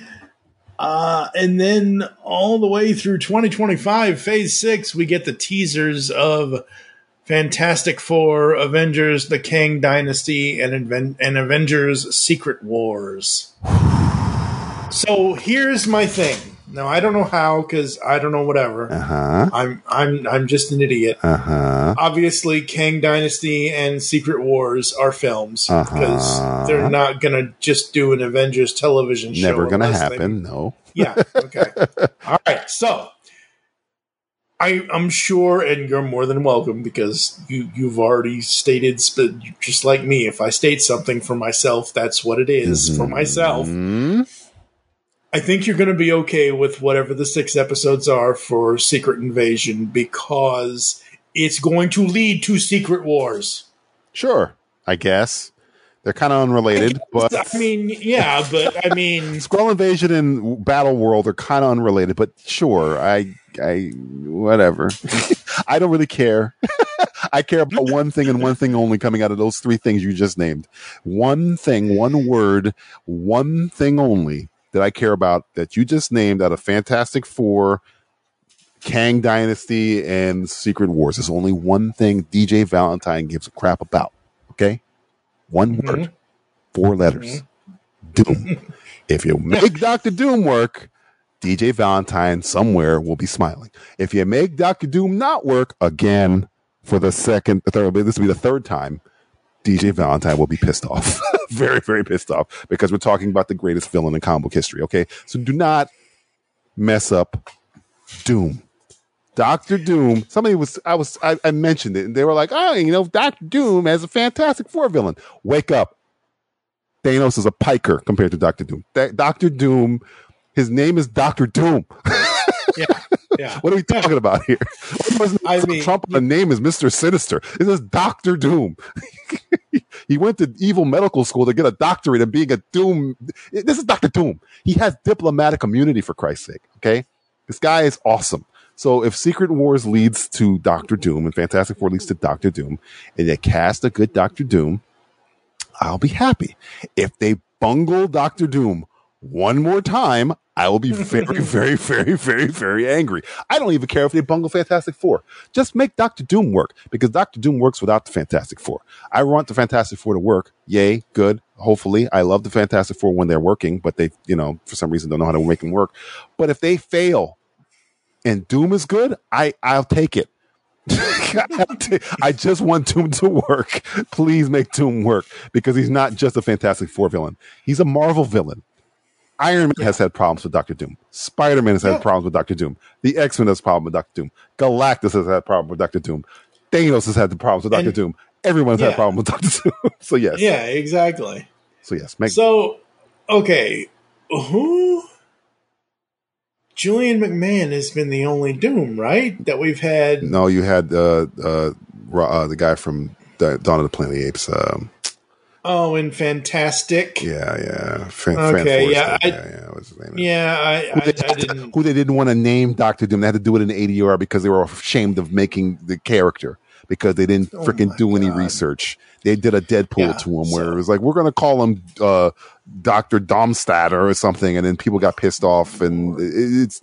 And then all the way through 2025, Phase 6, we get the teasers of Fantastic Four, Avengers, the Kang Dynasty, and Avengers Secret Wars. So here's my thing. Now, I don't know how, because I don't know whatever. I'm just an idiot. Obviously, Kang Dynasty and Secret Wars are films, because they're not going to just do an Avengers television show. Never going to happen, no. Yeah, okay. All right, so I'm sure, and you're more than welcome, because you've already stated, just like me, if I state something for myself, that's what it is for myself. I think you're going to be okay with whatever the 6 episodes are for Secret Invasion, because it's going to lead to Secret Wars. Sure, I guess. They're kind of unrelated, but Skrull Invasion and Battle World are kind of unrelated, but sure, I whatever. I don't really care. I care about one thing and one thing only coming out of those 3 things you just named. One thing, one word, one thing only that I care about that you just named out of Fantastic Four, Kang Dynasty, and Secret Wars. There's only one thing DJ Valentine gives a crap about. Okay? One word, 4 letters. Doom. If you make Dr. Doom work, DJ Valentine somewhere will be smiling. If you make Dr. Doom not work, again, for the third, this will be the 3rd time, DJ Valentine will be pissed off. Very, very pissed off, because we're talking about the greatest villain in comic book history. Okay? So do not mess up Doom. Dr. Doom, I mentioned it, and they were like, Dr. Doom as a Fantastic Four villain. Wake up. Thanos is a piker compared to Dr. Doom. Dr. Doom, his name is Dr. Doom. Yeah. What are we talking about here? Trump, the name is Mr. Sinister. This is Dr. Doom. He went to evil medical school to get a doctorate in being a Doom. This is Dr. Doom. He has diplomatic immunity, for Christ's sake. Okay? This guy is awesome. So if Secret Wars leads to Dr. Doom and Fantastic Four leads to Dr. Doom, and they cast a good Dr. Doom, I'll be happy. If they bungle Dr. Doom one more time, I will be very, very, very, very, very angry. I don't even care if they bungle Fantastic Four. Just make Dr. Doom work, because Dr. Doom works without the Fantastic Four. I want the Fantastic Four to work. Yay, good. Hopefully. I love the Fantastic Four when they're working, but they, for some reason don't know how to make them work. But if they fail and Doom is good, I'll take it. I just want Doom to work. Please make Doom work, because he's not just a Fantastic Four villain. He's a Marvel villain. Iron Man has had problems with Doctor Doom. Spider-Man has had problems with Doctor Doom. The X-Men has problems with Doctor Doom. Galactus has had problems with Doctor Doom. Thanos has had the problems with Doctor Doom. Everyone's had problems with Doctor Doom. So yes. Yeah, exactly. So yes. Okay. Who? Julian McMahon has been the only Doom, right? That we've had. No, you had the guy from Dawn of the Planet of the Apes. In Fantastic. Yeah. Okay, yeah. What's his name? Yeah, I didn't. Who they didn't want to name Doctor Doom. They had to do it in ADR because they were ashamed of making the character because they didn't freaking do any research. They did a Deadpool to him where it was like, we're going to call him Dr. Domstatter or something. And then people got pissed off and it's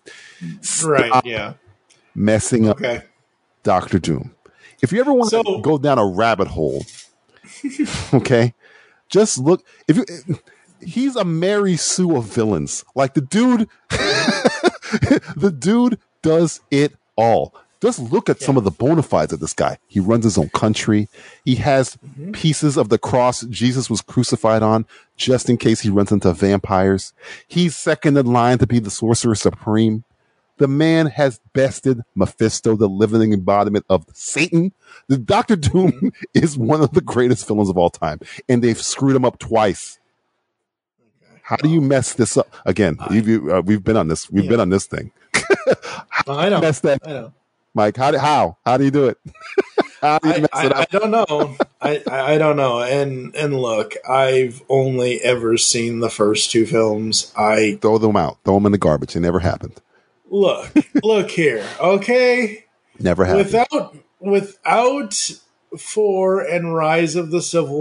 messing up Doctor Doom. If you ever want to go down a rabbit hole, okay, just look. He's a Mary Sue of villains. Like the dude does it all. Just look at some of the bona fides of this guy. He runs his own country. He has pieces of the cross Jesus was crucified on, just in case he runs into vampires. He's second in line to be the Sorcerer Supreme. The man has bested Mephisto, the living embodiment of Satan. The Doctor Doom is one of the greatest villains of all time, and they've screwed him up twice. How do you mess this up? Again, we've been on this. We've been on this thing. I know. I know. Mike, how do you do it? How do you mess it up? I don't know. I don't know. And look, I've only ever seen the first two films. Throw them out. Throw them in the garbage. It never happened. Look here, okay? Never happened. Without Thor and Rise of the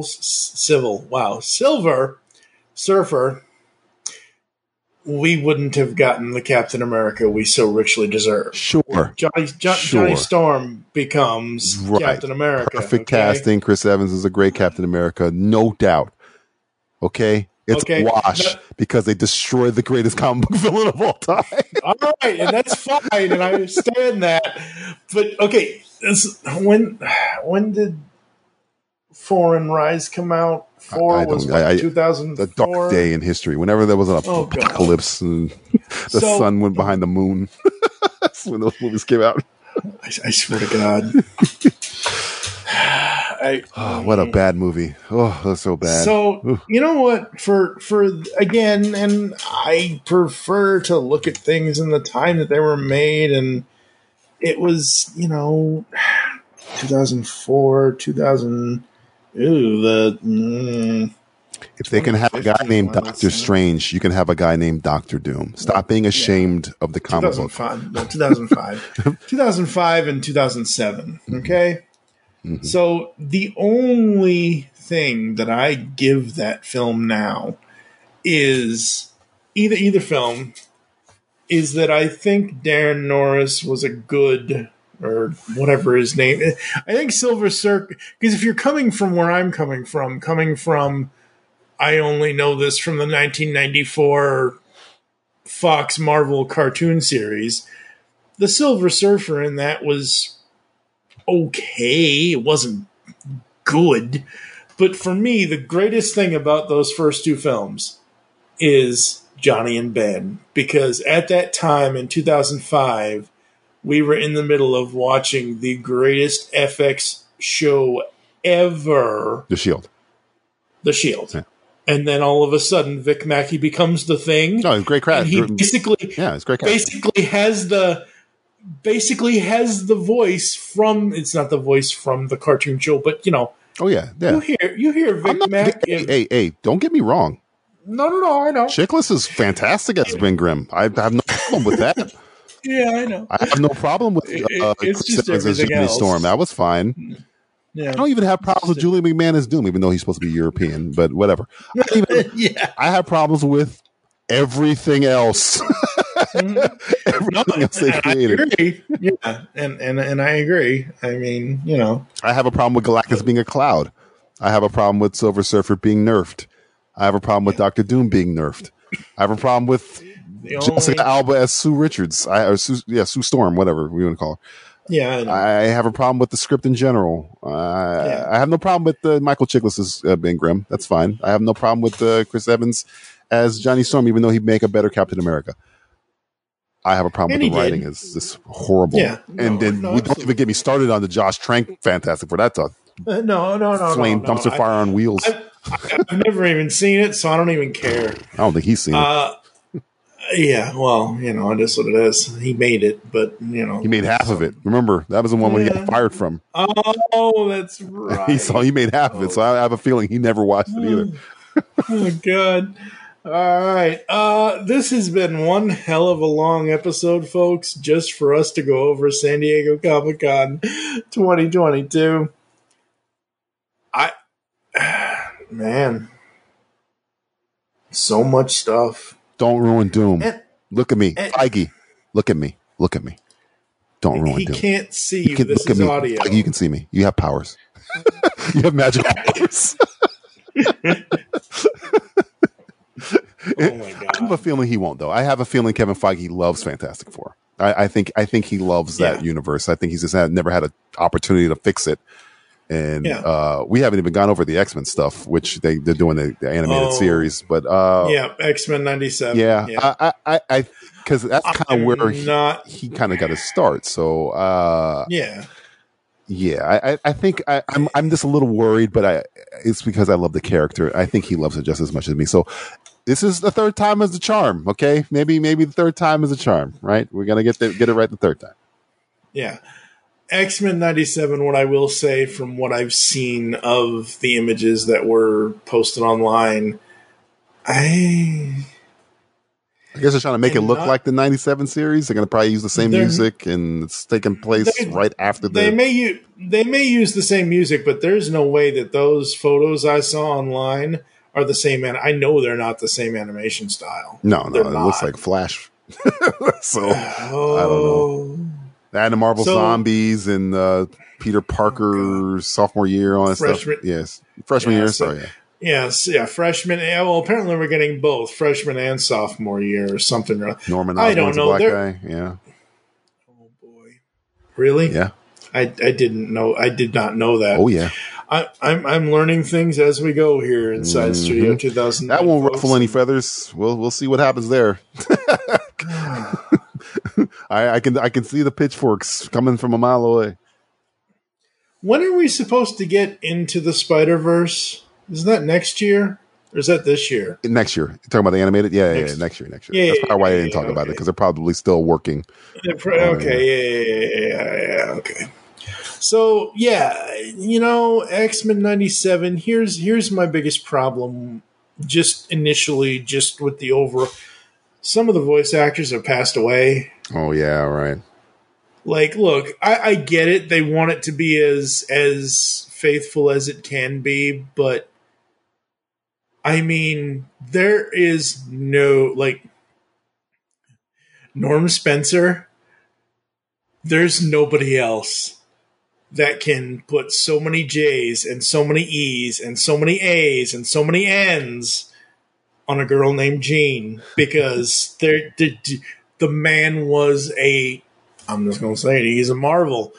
Silver Surfer, we wouldn't have gotten the Captain America we so richly deserve. Sure. Johnny Storm becomes Captain America. Perfect casting. Chris Evans is a great Captain America, no doubt. Okay? It's a wash because they destroyed the greatest comic book villain of all time. All right, and that's fine, and I understand that. But okay, when did Thor and Rise come out? Thor was 2004. The dark day in history. Whenever there was an apocalypse and the sun went behind the moon. That's when those movies came out. I swear to God. What a bad movie. Oh, that's so bad. So, you know what? For again, and I prefer to look at things in the time that they were made, and it was, 2004, 2000. If they can have a guy named Doctor Strange, you can have a guy named Doctor Doom. Stop being ashamed of the comic book. 2005 and 2007. Okay. Mm-hmm. So the only thing that I give that film now is either film is that I think Darren Norris was a good, or whatever his name is. I think Silver Surfer, because if you're coming from where I'm coming from, I only know this from the 1994 Fox Marvel cartoon series, the Silver Surfer in that was okay. It wasn't good. But for me, the greatest thing about those first two films is Johnny and Ben. Because at that time in 2005, we were in the middle of watching the greatest FX show ever. The Shield. Yeah. And then all of a sudden, Vic Mackey becomes the Thing. Oh, he's great crowd. He basically, it's great. Basically has the voice from. It's not the voice from the cartoon show, but Oh yeah. You hear Vic Mackey. Hey! Don't get me wrong. No, I know. Chiklis is fantastic as Ben Grimm. I have no problem with that. Yeah, I know. I have no problem with it's just everything as else. Storm. That was fine. Yeah. I don't even have problems with Julian McMahon as Doom, even though he's supposed to be European, but whatever. I have problems with everything else. Everything else they created. I agree. Yeah, and I agree. I mean, I have a problem with Galactus being a cloud. I have a problem with Silver Surfer being nerfed. I have a problem with Doctor Doom being nerfed. I have a problem with Jessica Alba as Sue Richards. Sue Storm, whatever we want to call her. Yeah, I have a problem with the script in general. I have no problem with Michael Chiklis as Ben Grimm. That's fine. I have no problem with Chris Evans as Johnny Storm, even though he'd make a better Captain America. I have a problem And with the he writing. did. It's just horrible. Yeah. And then we don't even get me started on the Josh Trank Fantastic Four. That's a No. flame dumpster fire on wheels. I've never even seen it, so I don't even care. I don't think he's seen it. Yeah, well, it is what it is. He made it, but He made half of it. Remember, that was the one when he got fired from. Oh, that's right. He made half of it, so I have a feeling he never watched it either. Oh, God. All right. This has been one hell of a long episode, folks, just for us to go over San Diego Comic-Con 2022. Man, so much stuff. Don't ruin Doom. Look at me. Feige. Look at me. Look at me. Don't ruin Doom. He can't see you. This is audio. Feige, you can see me. You have powers. You have magic powers. Oh my God. I have a feeling he won't, though. I have a feeling Kevin Feige loves Fantastic Four. I think he loves that universe. I think he's just never had an opportunity to fix it. And we haven't even gone over the X-Men stuff, which they're doing the animated series. But X-Men 97. Yeah. I because that's kind of where he kind of got his start. So I think I'm just a little worried, but it's because I love the character. I think he loves it just as much as me. So this is the third time as the charm. Okay, maybe the third time is a charm. Right? We're gonna get it right the third time. Yeah. X-Men 97, what I will say from what I've seen of the images that were posted online, I guess they're trying to make it look like the 97 series. They're going to probably use the same music, and it's taking place right after they may use the same music, but there's no way that those photos I saw online are the same. I know they're not the same animation style. No, it looks like Flash. So I don't know. And the Marvel Zombies and Peter Parker's sophomore year, all that stuff. Yes, freshman year. Sorry. Yes, freshman. Well, apparently we're getting both freshman and sophomore year or something. Norman Osborn's I don't know. Black guy. Yeah. Oh boy. Really? Yeah. I didn't know. I did not know that. Oh yeah. I'm learning things as we go here inside Studio 2000. That won't ruffle any feathers. We'll see what happens there. I can see the pitchforks coming from a mile away. When are we supposed to get into the Spider-Verse? Is that next year? Or is that this year? Next year. You're talking about the animated? Yeah, next year. Yeah, that's probably why I didn't talk about it, because they're probably still working. Okay. So, X-Men 97, here's my biggest problem, just initially, just with the overall. Some of the voice actors have passed away. Oh, yeah, right. Like, look, I get it. They want it to be as faithful as it can be, but I mean, there is no, Norm Spencer, there's nobody else that can put so many J's and so many E's and so many A's and so many N's on a girl named Jean, because the man was I'm just going to say it, he's a marvel.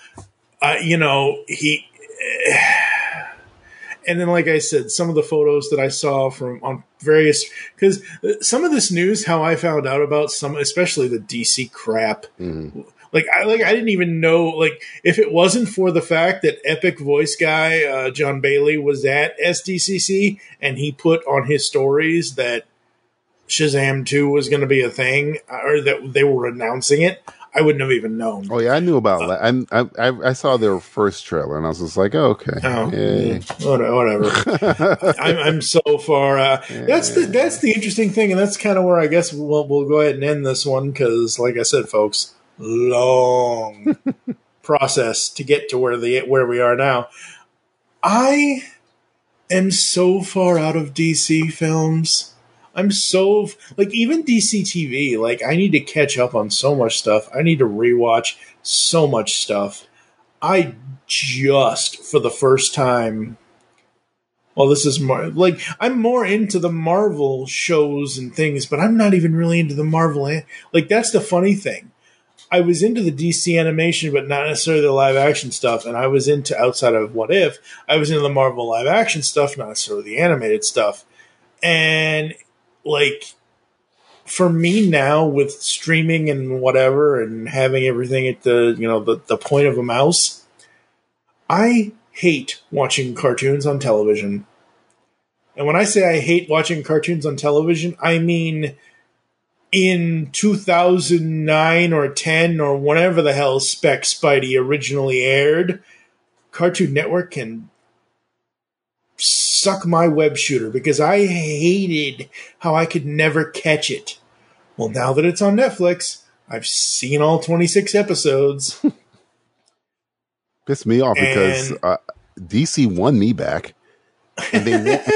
And then, like I said, some of the photos that I saw on various, because some of this news, how I found out about some, especially the DC crap, I didn't even know, if it wasn't for the fact that Epic voice guy John Bailey was at SDCC and he put on his stories that Shazam 2 was going to be a thing, or that they were announcing it, I wouldn't have even known. Oh yeah, I knew about that. I saw their first trailer and I was just like, oh, okay, whatever. I'm so far. That's the interesting thing, and that's kind of where I guess we'll go ahead and end this one, because, like I said, folks, long process to get to where we are now. I am so far out of DC films. I'm so, even DC TV, I need to catch up on so much stuff. I need to rewatch so much stuff. I just, for the first time, this is more, I'm more into the Marvel shows and things, but I'm not even really into the Marvel. That's the funny thing. I was into the DC animation, but not necessarily the live action stuff. And I was into, outside of What If, I was into the Marvel live action stuff, not necessarily the animated stuff. And like, for me now with streaming and whatever and having everything at the point of a mouse, I hate watching cartoons on television. And when I say I hate watching cartoons on television, I mean in 2009 or 10 or whenever the hell Spec Spidey originally aired, Cartoon Network can suck my web shooter because I hated how I could never catch it. Well, now that it's on Netflix, I've seen all 26 episodes. Pissed me off because DC won me back, and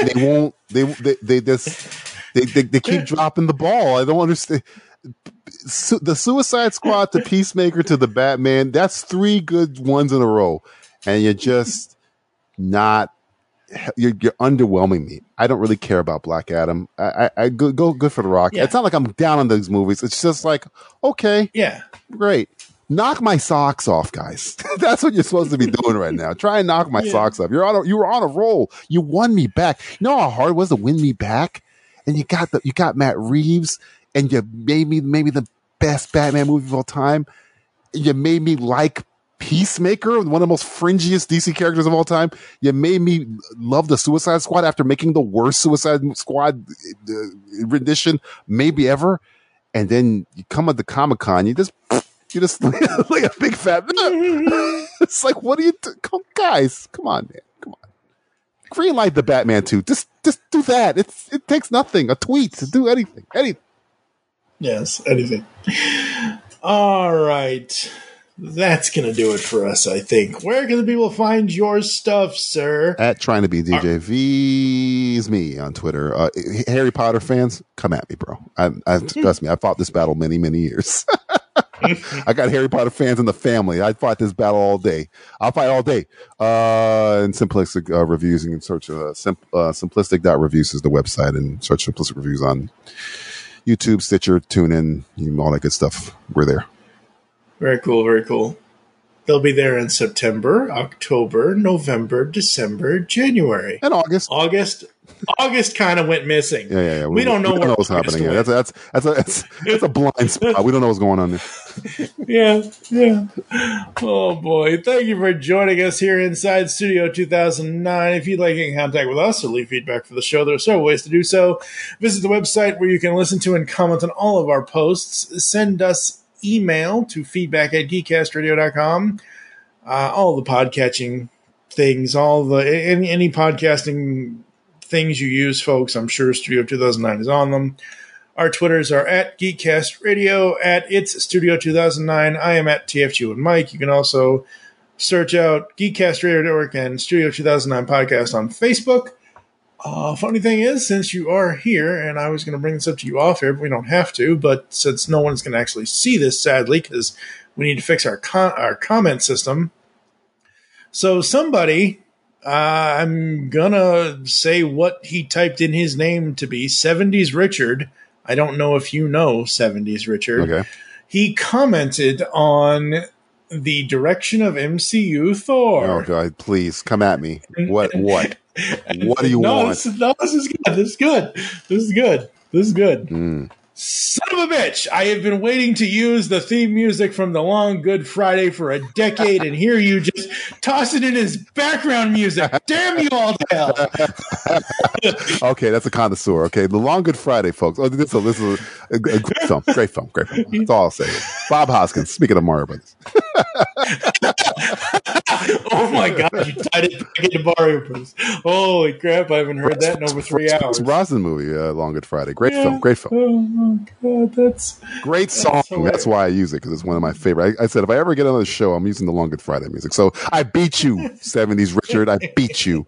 they keep dropping the ball. I don't understand. The Suicide Squad to Peacemaker to the Batman, that's 3 good ones in a row, and you're just not. You're underwhelming me. I don't really care about Black Adam. I go good for The Rock. Yeah. It's not like I'm down on these movies. It's just like, okay, yeah, great. Knock my socks off, guys. That's what you're supposed to be doing right now. Try and knock my socks off. You were on a roll. You won me back. You know how hard it was to win me back? And you got Matt Reeves, and you made me maybe the best Batman movie of all time. You made me like Peacemaker, one of the most fringiest DC characters of all time. You made me love the Suicide Squad after making the worst Suicide Squad rendition maybe ever. And then you come at the Comic-Con, you just like a big fat. It's like, what are you guys? Come on, man. Come on. Green light the Batman 2. Just do that. It takes nothing. A tweet to do anything. Yes, anything. All right. That's going to do it for us, I think. Where can the people find your stuff, sir? At Trying to Be DJ V's me on Twitter. Harry Potter fans, come at me, bro. Trust me, I fought this battle many, many years. I got Harry Potter fans in the family. I fought this battle all day. I'll fight all day. And Simplistic Reviews, you can search simplistic.reviews is the website, and search Simplistic Reviews on YouTube, Stitcher, TuneIn, all that good stuff. We're there. Very cool, very cool. They'll be there in September, October, November, December, January. And August. August kind of went missing. Yeah. We don't know what's happening here. That's a blind spot. We don't know what's going on there. Yeah. Oh, boy. Thank you for joining us here inside Studio 2009. If you'd like to get in contact with us or leave feedback for the show, there are several ways to do so. Visit the website where you can listen to and comment on all of our posts. Send us email to feedback@geekcastradio.com. All the podcatching things, any podcasting things you use, folks, I'm sure Studio 2009 is on them. Our Twitters are at Geekcast Radio, at It's Studio 2009. I am at TFG and Mike. You can also search out Geekcast Radio Network and Studio 2009 Podcast on Facebook. Funny thing is, since you are here, and I was going to bring this up to you off air, but we don't have to, but since no one's going to actually see this, sadly, because we need to fix our comment system. So somebody, I'm going to say what he typed in his name to be, 70s Richard. I don't know if you know 70s Richard. Okay. He commented on the direction of MCU Thor. Oh, God, please, come at me. What? What do you want? This is good. Son of a bitch. I have been waiting to use the theme music from The Long Good Friday for a decade, and here you just toss it in as background music. Damn you all to hell. Okay, that's a connoisseur. Okay, The Long Good Friday, folks. Oh, this is a great film. Great film. That's all I'll say. Bob Hoskins, speaking of Mario Brothers. Oh my God, you tied it back into Mario Brothers. Holy crap, I haven't heard that in over 3 hours. It's Brosnan movie, Long Good Friday. Great film. Oh God, that's great song. That's why I use it, because it's one of my favorite. I said if I ever get on the show, I'm using the Long Good Friday music. So I beat you, 70s Richard. I beat you.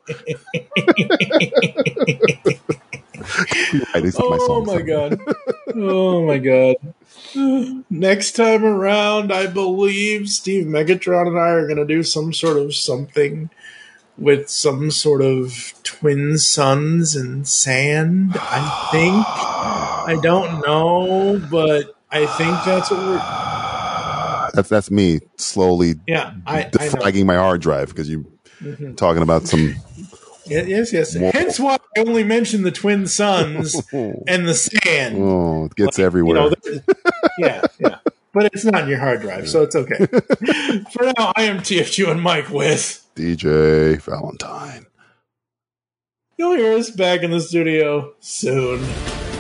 Oh my God. Next time around, I believe Steve Megatron and I are going to do some sort of something with some sort of twin suns and sand, I think. I don't know, but I think that's what we're... That's me slowly defragging my hard drive, because you're talking about some Yes. Hence why I only mentioned the twin suns and the sand. Oh, it gets everywhere. Yeah. But it's not in your hard drive, so it's okay. For now, I am TFG and Mike with DJ Valentine. You'll hear us back in the studio soon.